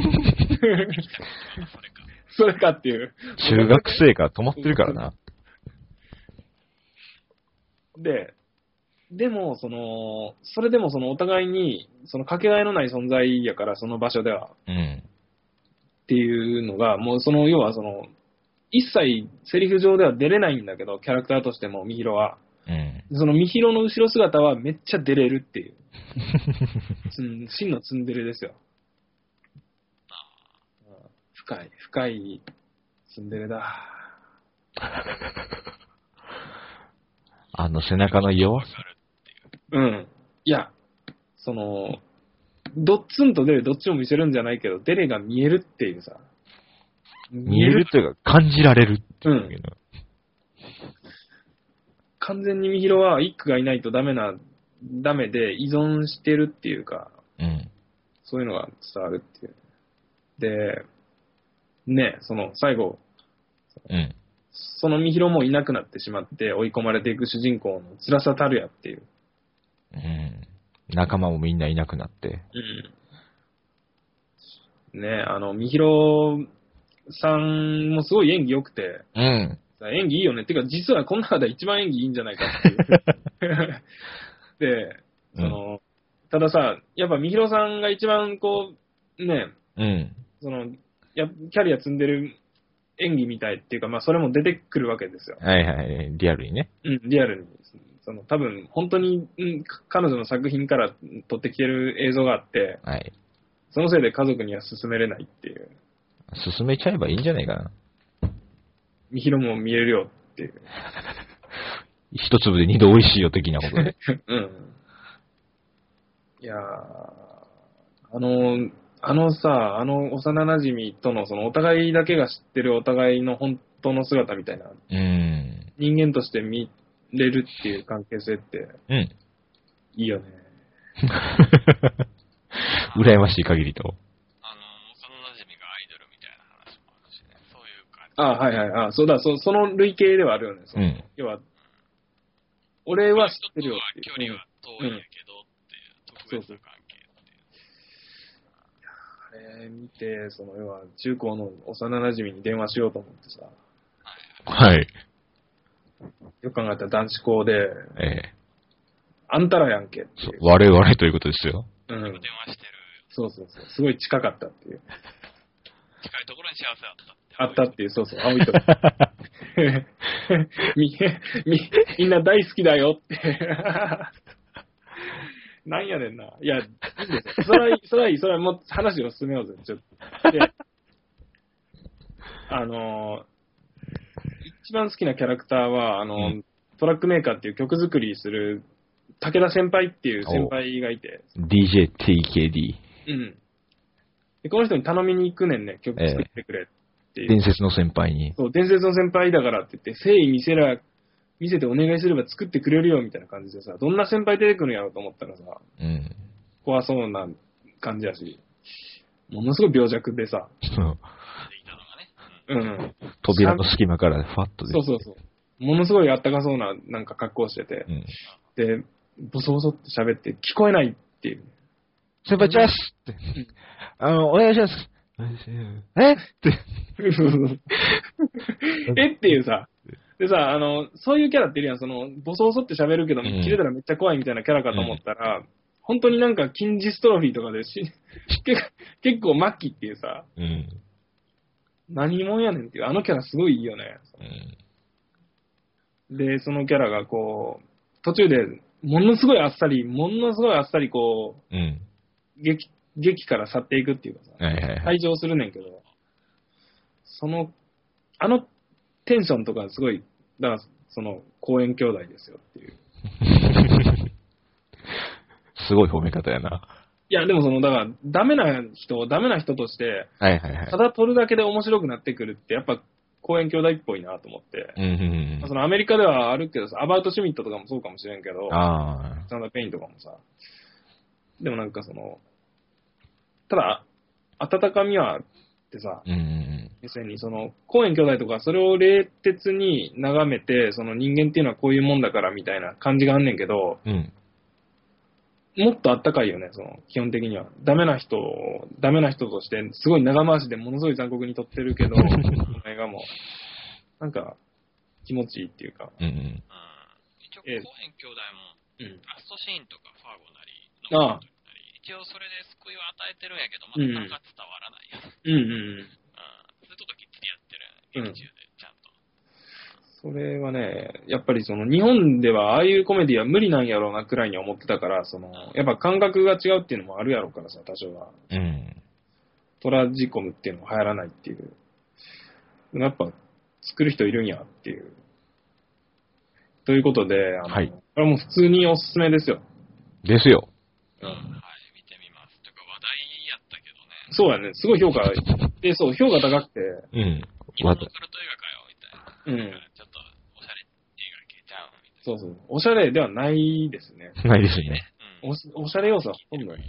それかっていう。 中学生から止まってるからな。 で、でも、その、それでもそのお互いに、そのかけがえのない存在やから、その場所では。うん。っていうのが、もうその、要はその、一切セリフ上では出れないんだけど、キャラクターとしても、みひろは。うん。そのみひろの後ろ姿はめっちゃ出れるっていう。真のツンデレですよ。深い、深いツンデレだ。 あの背中の弱さ。 うん。いや、その、どっつんと出る、どっちも見せるんじゃないけど、デレが見えるっていうさ。 見えるというか、感じられるっていう、うん。 完全にみひろは、イックがいないとダメな、ダメで依存してるっていうか、うん、そういうのが伝わるっていう。で、ね、その、最後、うん、そのみひろもいなくなってしまって追い込まれていく主人公の辛さたるやっていう。 うん。仲間もみんないなくなって。 うん。ね、あの、みひろさんもすごい演技良くて。うん。演技いいよね。てか、実はこの中で一番演技いいんじゃないかっていう。で、その、うん、たださ、やっぱみひろさんが一番こう、ね、うん。その、やキャリア積んでる演技みたいっていうか、まあそれも出てくるわけですよ。 はいはい、リアルにね。 うん、リアルに。その多分本当に、うん、彼女の作品から撮ってきてる映像があって、はい。そのせいで家族には勧めれないっていう。 勧めちゃえばいいんじゃないかな。 みひろも見えるよっていう。 一粒で二度美味しいよ的なことで。うん。 いやー、あの、あのさ、あの幼馴染とのそのお互いだけが知ってるお互いの本当の姿みたいな。うん。人間として見、 れるっていう関係性って、 うん。 いいよね。 羨ましい限りと。 あの、幼馴染がアイドルみたいな話もあるしね。そういう感じ。 ああ、はいはい。あそうだ、そその類型ではあるよね。 うん。 要は、俺は知ってるよっていう。 距離は遠いんやけどっていう、特別な関係っていう。 あれ見て、その要は中高の幼馴染に電話しようと思ってさ。 はい。 よく考えたら男子校で、 ええ。 あんたらやんけっていう。 我々ということですよ。 うん。電話してる。 そうそうそう。すごい近かったっていう。 近いところに幸せあった。 あったっていう、そうそう、青いとこ。み、み、みんな大好きだよって。なんやねんな。いや、いいんですよ。それは、それはいい、それはもう話を進めようぜ、ちょっと。で、あのー、一番好きなキャラクターは、あのーうん、トラックメーカーっていう曲作りする、武田先輩っていう先輩がいて。 ディージェーティーケーディー。 うん。で、この人に頼みに行くねんね、曲作ってくれっていう。 伝説の先輩に。 そう、伝説の先輩だからって言って、誠意見せら、見せてお願いすれば作ってくれるよみたいな感じでさ、どんな先輩出てくるんやろうと思ったらさ、 うん、 怖そうな感じやし、ものすごい病弱でさ、うん。 扉の隙間からファッと出て。 そうそうそう。ものすごいあったかそうななんか格好してて、うん、で、ボソボソって喋って聞こえないっていう。 先輩チャスって、あの、お願いします。えって。 えっていうさ、でさ、あの、そういうキャラっているやん、その、ボソボソって喋るけど、切れたらめっちゃ怖いみたいなキャラかと思ったら、うん、本当になんか金ジストロフィーとかでし結構末期っていうさ、うん、何者やねんっていう、あのキャラすごいいいよね。うん、で、そのキャラがこう、途中で、ものすごいあっさり、ものすごいあっさりこう、うん、劇、劇から去っていくっていうかさ、 はいはいはい、 退場するねんけど、その、あのテンションとかすごい、だからその、公園兄弟ですよっていう。 すごい褒め方やな。 いや、でもその、だから、ダメな人をダメな人として、 はいはいはい、 ただ撮るだけで面白くなってくるって、やっぱ、公園兄弟っぽいなと思って。 うんうんうん、 そのアメリカではあるけどさ、アバウト・シュミットとかもそうかもしれんけど、 あサンダー・ペインとかもさ、でもなんかその、ただ、温かみはあってさ、 うんうん、 要するにその、公園兄弟とか、それを冷徹に眺めて、その人間っていうのはこういうもんだからみたいな感じがあんねんけど、 うん、 もっとあったかいよね、その、基本的には。ダメな人を、ダメな人として、すごい長回しでものすごい残酷に撮ってるけど、この映画も、なんか、気持ちいいっていうか。 うんうん、 一応、公園兄弟も、 うん、 ラストシーンとかファーゴなり、 ああ一応それで救いを与えてるんやけど、まだなんか伝わらないや、 うんうんうん。 うん。それとかきっちりやってる、劇中で、ちゃんと。 それはね、やっぱりその、日本ではああいうコメディは無理なんやろうなくらいに思ってたから、その、やっぱ感覚が違うっていうのもあるやろうからさ、多少は。 うん。 トラジコムっていうのも流行らないっていう。やっぱ、作る人いるんやっていう。ということで、あの、はい、これはもう普通におすすめですよ。 ですよ。 うん。はい、見てみます。とか話題やったけどね。 そうやね。すごい評価、で、そう、評価高くて。 うん。 日本のカルト映画かよ、みたいな。 うん。 ちょっと、おしゃれ映画系ちゃうみたいな。 そうそう。おしゃれではないですね。 ないですね。 うん、お, おしゃれ要素はほとんどない。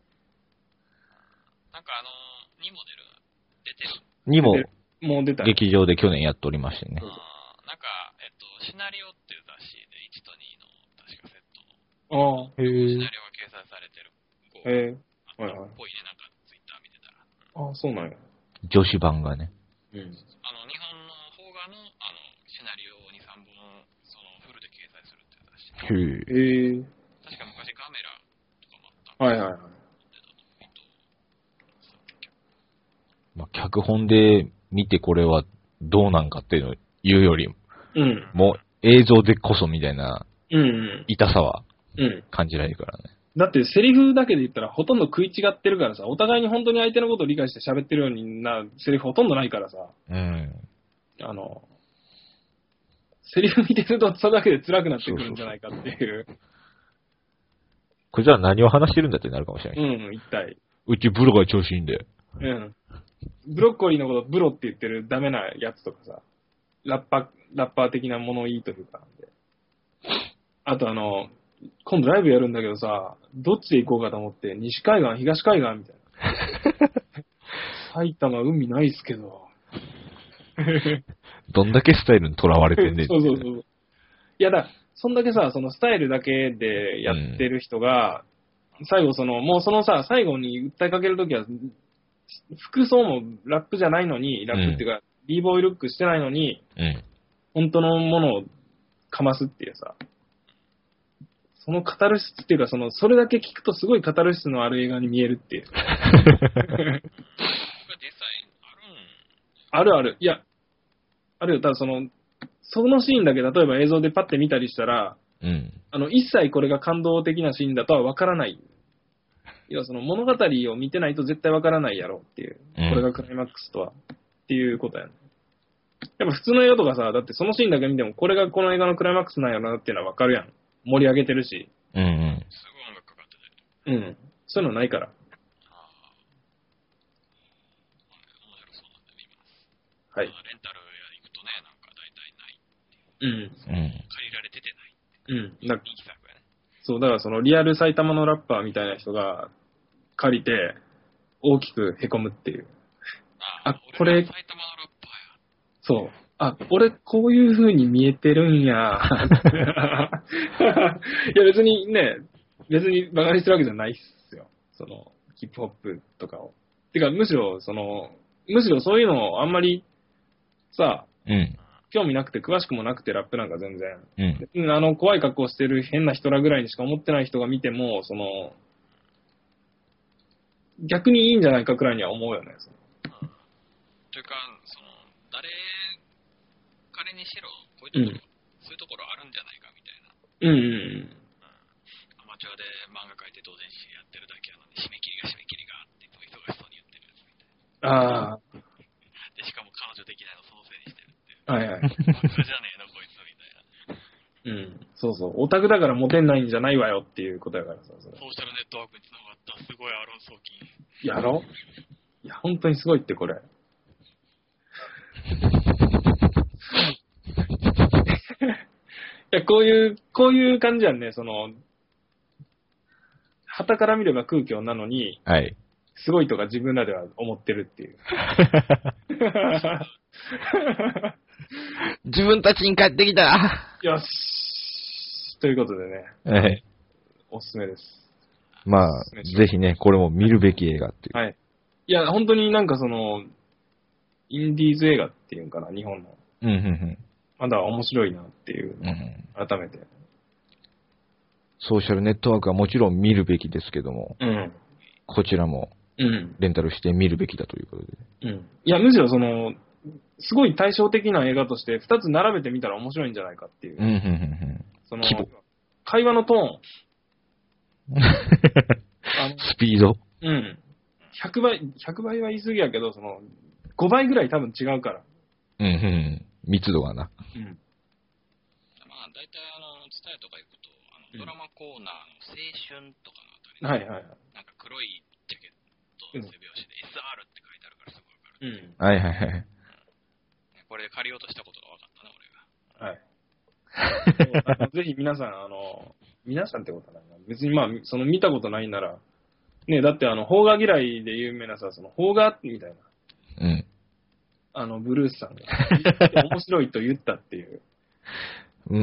なんかあのー、にモデル出てる。 にも、 もう出た。 劇場で去年やっておりましてね。 あなんか、えっと、シナリオっていう雑誌でいちとにの確かセットの。 ああ、へえ。 シナリオが掲載されてる。 へえ。 はいはい。っぽいね、なんかツイッター見てたら。 ああ、そうなんや。 女子版がね。 うん。 あの、日本の方がの、あの、シナリオに、さんぼん、その、フルで掲載するっていう雑誌。 へえ。 確か昔カメラとかもあった。 はいはいはい。 まあ、脚本で見てこれはどうなんかっていうのを言うよりも、 うん、 もう映像でこそみたいな、 うんうん、 痛さは感じられるからね、 うん。だってセリフだけで言ったらほとんど食い違ってるからさ、お互いに本当に相手のことを理解して喋ってるようになセリフほとんどないからさ、 うん、 あの、セリフ見てるとそれだけで辛くなってくるんじゃないかっていう。そうそうそう、 これじゃあ何を話してるんだってなるかもしれない。 うん、一体。 うちブロが調子いいんで。 うん。ブロッコリーのことブロって言ってるダメなやつとかさ、ラッパー、ラッパー的な物言いというかなんで。 あとあの、今度ライブやるんだけどさ、どっちで行こうかと思って、西海岸、東海岸みたいな。埼玉海ないっすけど。 どんだけスタイルにとらわれてんねん。 そうそうそう。いやだ、そんだけさ、そのスタイルだけでやってる人が、うん、最後その、もうそのさ、最後に訴えかけるときは、服装もラップじゃないのに、ラップっていうか、うん、b ボーイルックしてないのに、うん、本当のものをかますっていうさ、そのカタルシスっていうか、その、それだけ聞くとすごいカタルシスのある映画に見えるっていう。あるある。いや、あるよ。ただその、そのシーンだけ例えば映像でパッて見たりしたら、うん、あの、一切これが感動的なシーンだとは分からない。いや、その物語を見てないと絶対分からないやろっていう。うん、これがクライマックスとは。っていうことやね。やっぱ普通の映画とかさ、だってそのシーンだけ見ても、これがこの映画のクライマックスなんやろなっていうのは分かるやん。盛り上げてるし。 うんうん。 すごい音楽かかってたり。うん。そういうのないから。はい。レンタル屋行くとね、なんか大体ないっていう。うん。借りられててない。うん。なんか、 そう、だからそのリアル埼玉のラッパーみたいな人が借りて大きく凹むっていう。 あ、あこれ。埼玉のラッパーや。 そう。あ、俺こういう風に見えてるんや。いや別にね、別にバカにしてるわけじゃないっすよ。その、ヒップホップとかを。てかむしろ、その、むしろそういうのをあんまり、さ、うん、興味なくて詳しくもなくてラップなんか全然、うん、あの怖い格好してる変な人らぐらいにしか思ってない人が見てもその逆にいいんじゃないかくらいには思うよね。そのうん、というかその誰彼にしろこういうところ、うん、そういうところあるんじゃないかみたいな。うんうんうん。アマチュアで漫画描いて同人誌やってるだけなのに締め切りが締め切りがあって忙しそうに言ってるやつみたいな。ああ。でしかも彼女できないのそのせいにしてるっていう。はいはい。それじゃねえのこいつみたいな。うん。そうそう。オタクだからモテないんじゃないわよっていうことやからさ。 ソーシャルネットワークにつながったすごいアロン送金。 やろ？いや本当にすごいってこれ。いやこういうこういう感じやんね。その旗から見れば空虚なのに。はい。すごいとか自分らでは思ってるっていう。 自分たちに帰ってきた。 よし。ということでね。はい。おすすめです。 まあ、ぜひね、これも見るべき映画っていう。 はい。いや、本当になんかその、インディーズ映画っていうんかな、日本の。うんうんうん。まだ面白いなっていう、うん、改めて。 ソーシャルネットワークはもちろん見るべきですけども、うん、こちらも、うん、レンタルして見るべきだということで。 うん。いや、むしろその、すごい対照的な映画としてふたつ並べてみたら面白いんじゃないかっていう。うんうんうん、その会話のトーン。 あのスピードうん。ひゃくばい、ひゃくばいは言い過ぎやけど、その、ごばいぐらい多分違うから。 うんうん。密度がな。うん。 まあ、大体あの、ツタヤとか行くと、あの、ドラマコーナーの青春とかのあたり、ね、はいはいはい。なんか黒いジャケット、背拍子で エスアール って書いてあるからすぐわかる。うん。はいはいはい。これで借りようとしたことが分かったな、 俺が。はい。ぜひ皆さん、あの、皆さんってことはないな。別にまあ、その見たことないなら、ね、だってあの、邦画嫌いで有名なさ、その、邦画みたいな。うん。あの、ブルースさんが、面白いと言ったっていう。 うん。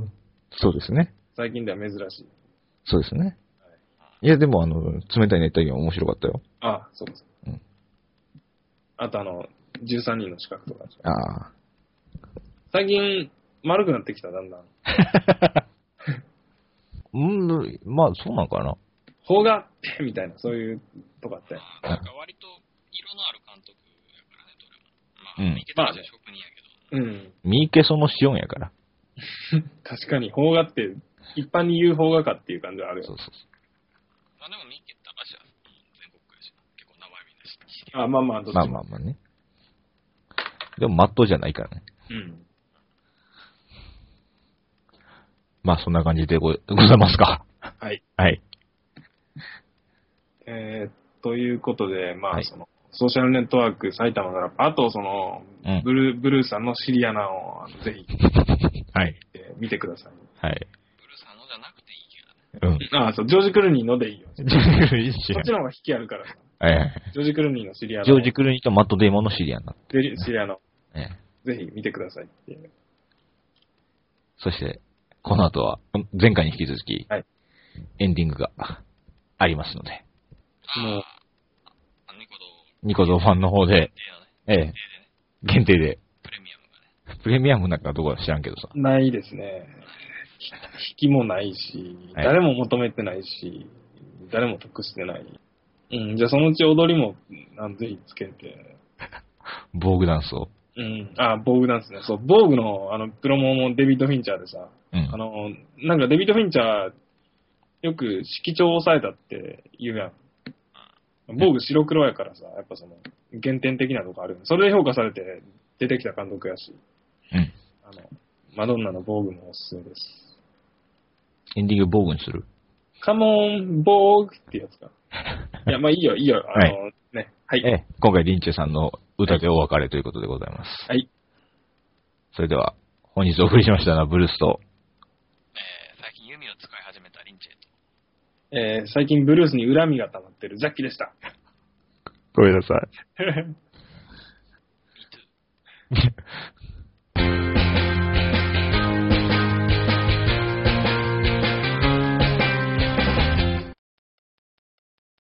そうですね。 最近では珍しい。 そうですね。はい、いや、でもあの、冷たい熱帯魚面白かったよ。 ああ、そうです。うん。あとあの、じゅうさんにんの資格とか。ああ。最近、丸くなってきた、だんだん。 うん、まあ、そうなんかな。 邦画ってみたいな、そういうとかって。 なんか割と色のある監督やからね、どれも。まあ、うん、三池と職人やけど。うん。 三池そのシオンやから。 確かに、邦画って、一般に言う邦画かっていう感じはあるよ。そうそうそう。 まあでも三池高橋は全国区やし、結構名前みんな知ってる。あ、まあまあ、どっちも。 まあまあまあね。でも、マットじゃないからね。うん。まあ、そんな感じでご、ございますか。はい。はい。 えー、ということで、まあ、はい、その、ソーシャルネットワーク埼玉なら、あと、その、うん、ブルー、ブルーさんのシリアナを、ぜひ、はい。見てください。はい。ブルーさんのうん。 ああ、そう、ジョージ・クルーニーのでいいよ。 ジョージ・クルーニーシリアン。 そっちの方が引きあるからさ。 ええ。 ジョージ・クルーニーのシリアの。 ジョージ・クルーニーとマット・デイモンのシリアンだ。 シリアの。 ええ。 ぜひ見てくださいっていう。 そして、この後は、前回に引き続き、 はい、 エンディングがありますので。 もう、 ニコ動ファンの方で、ええ、限定で。 プレミアムがね。プレミアムなんかどこか知らんけどさ。 ないですね。引きもないし、はい、誰も求めてないし、誰も得してない。うん、じゃあそのうち踊りも、ぜひつけて。 防具ダンスを。 うん。あ、防具ダンスね。そう、防具の、あの、プロモもデビッド・フィンチャーでさ、 うん、 あの、なんかデビッド・フィンチャー、よく色調を抑えたって言うやん。防具白黒やからさ、やっぱその、原点的なとこあるよね。それで評価されて出てきた監督やし。 うん。 あの、マドンナの防具もおすすめです。 エンディング防具にする？ カモン、防具ってやつか。いや、まあいいよ、いいよ。あの、はい、ね。はい。 ええ、今回、リンチェさんの歌でお別れということでございます。 はい。 それでは、本日お送りしましたのは、ブルースと、 えー、最近弓を使い始めたリンチェと、 えー、最近ブルースに恨みが溜まってるザッキでした。 ごめんなさい。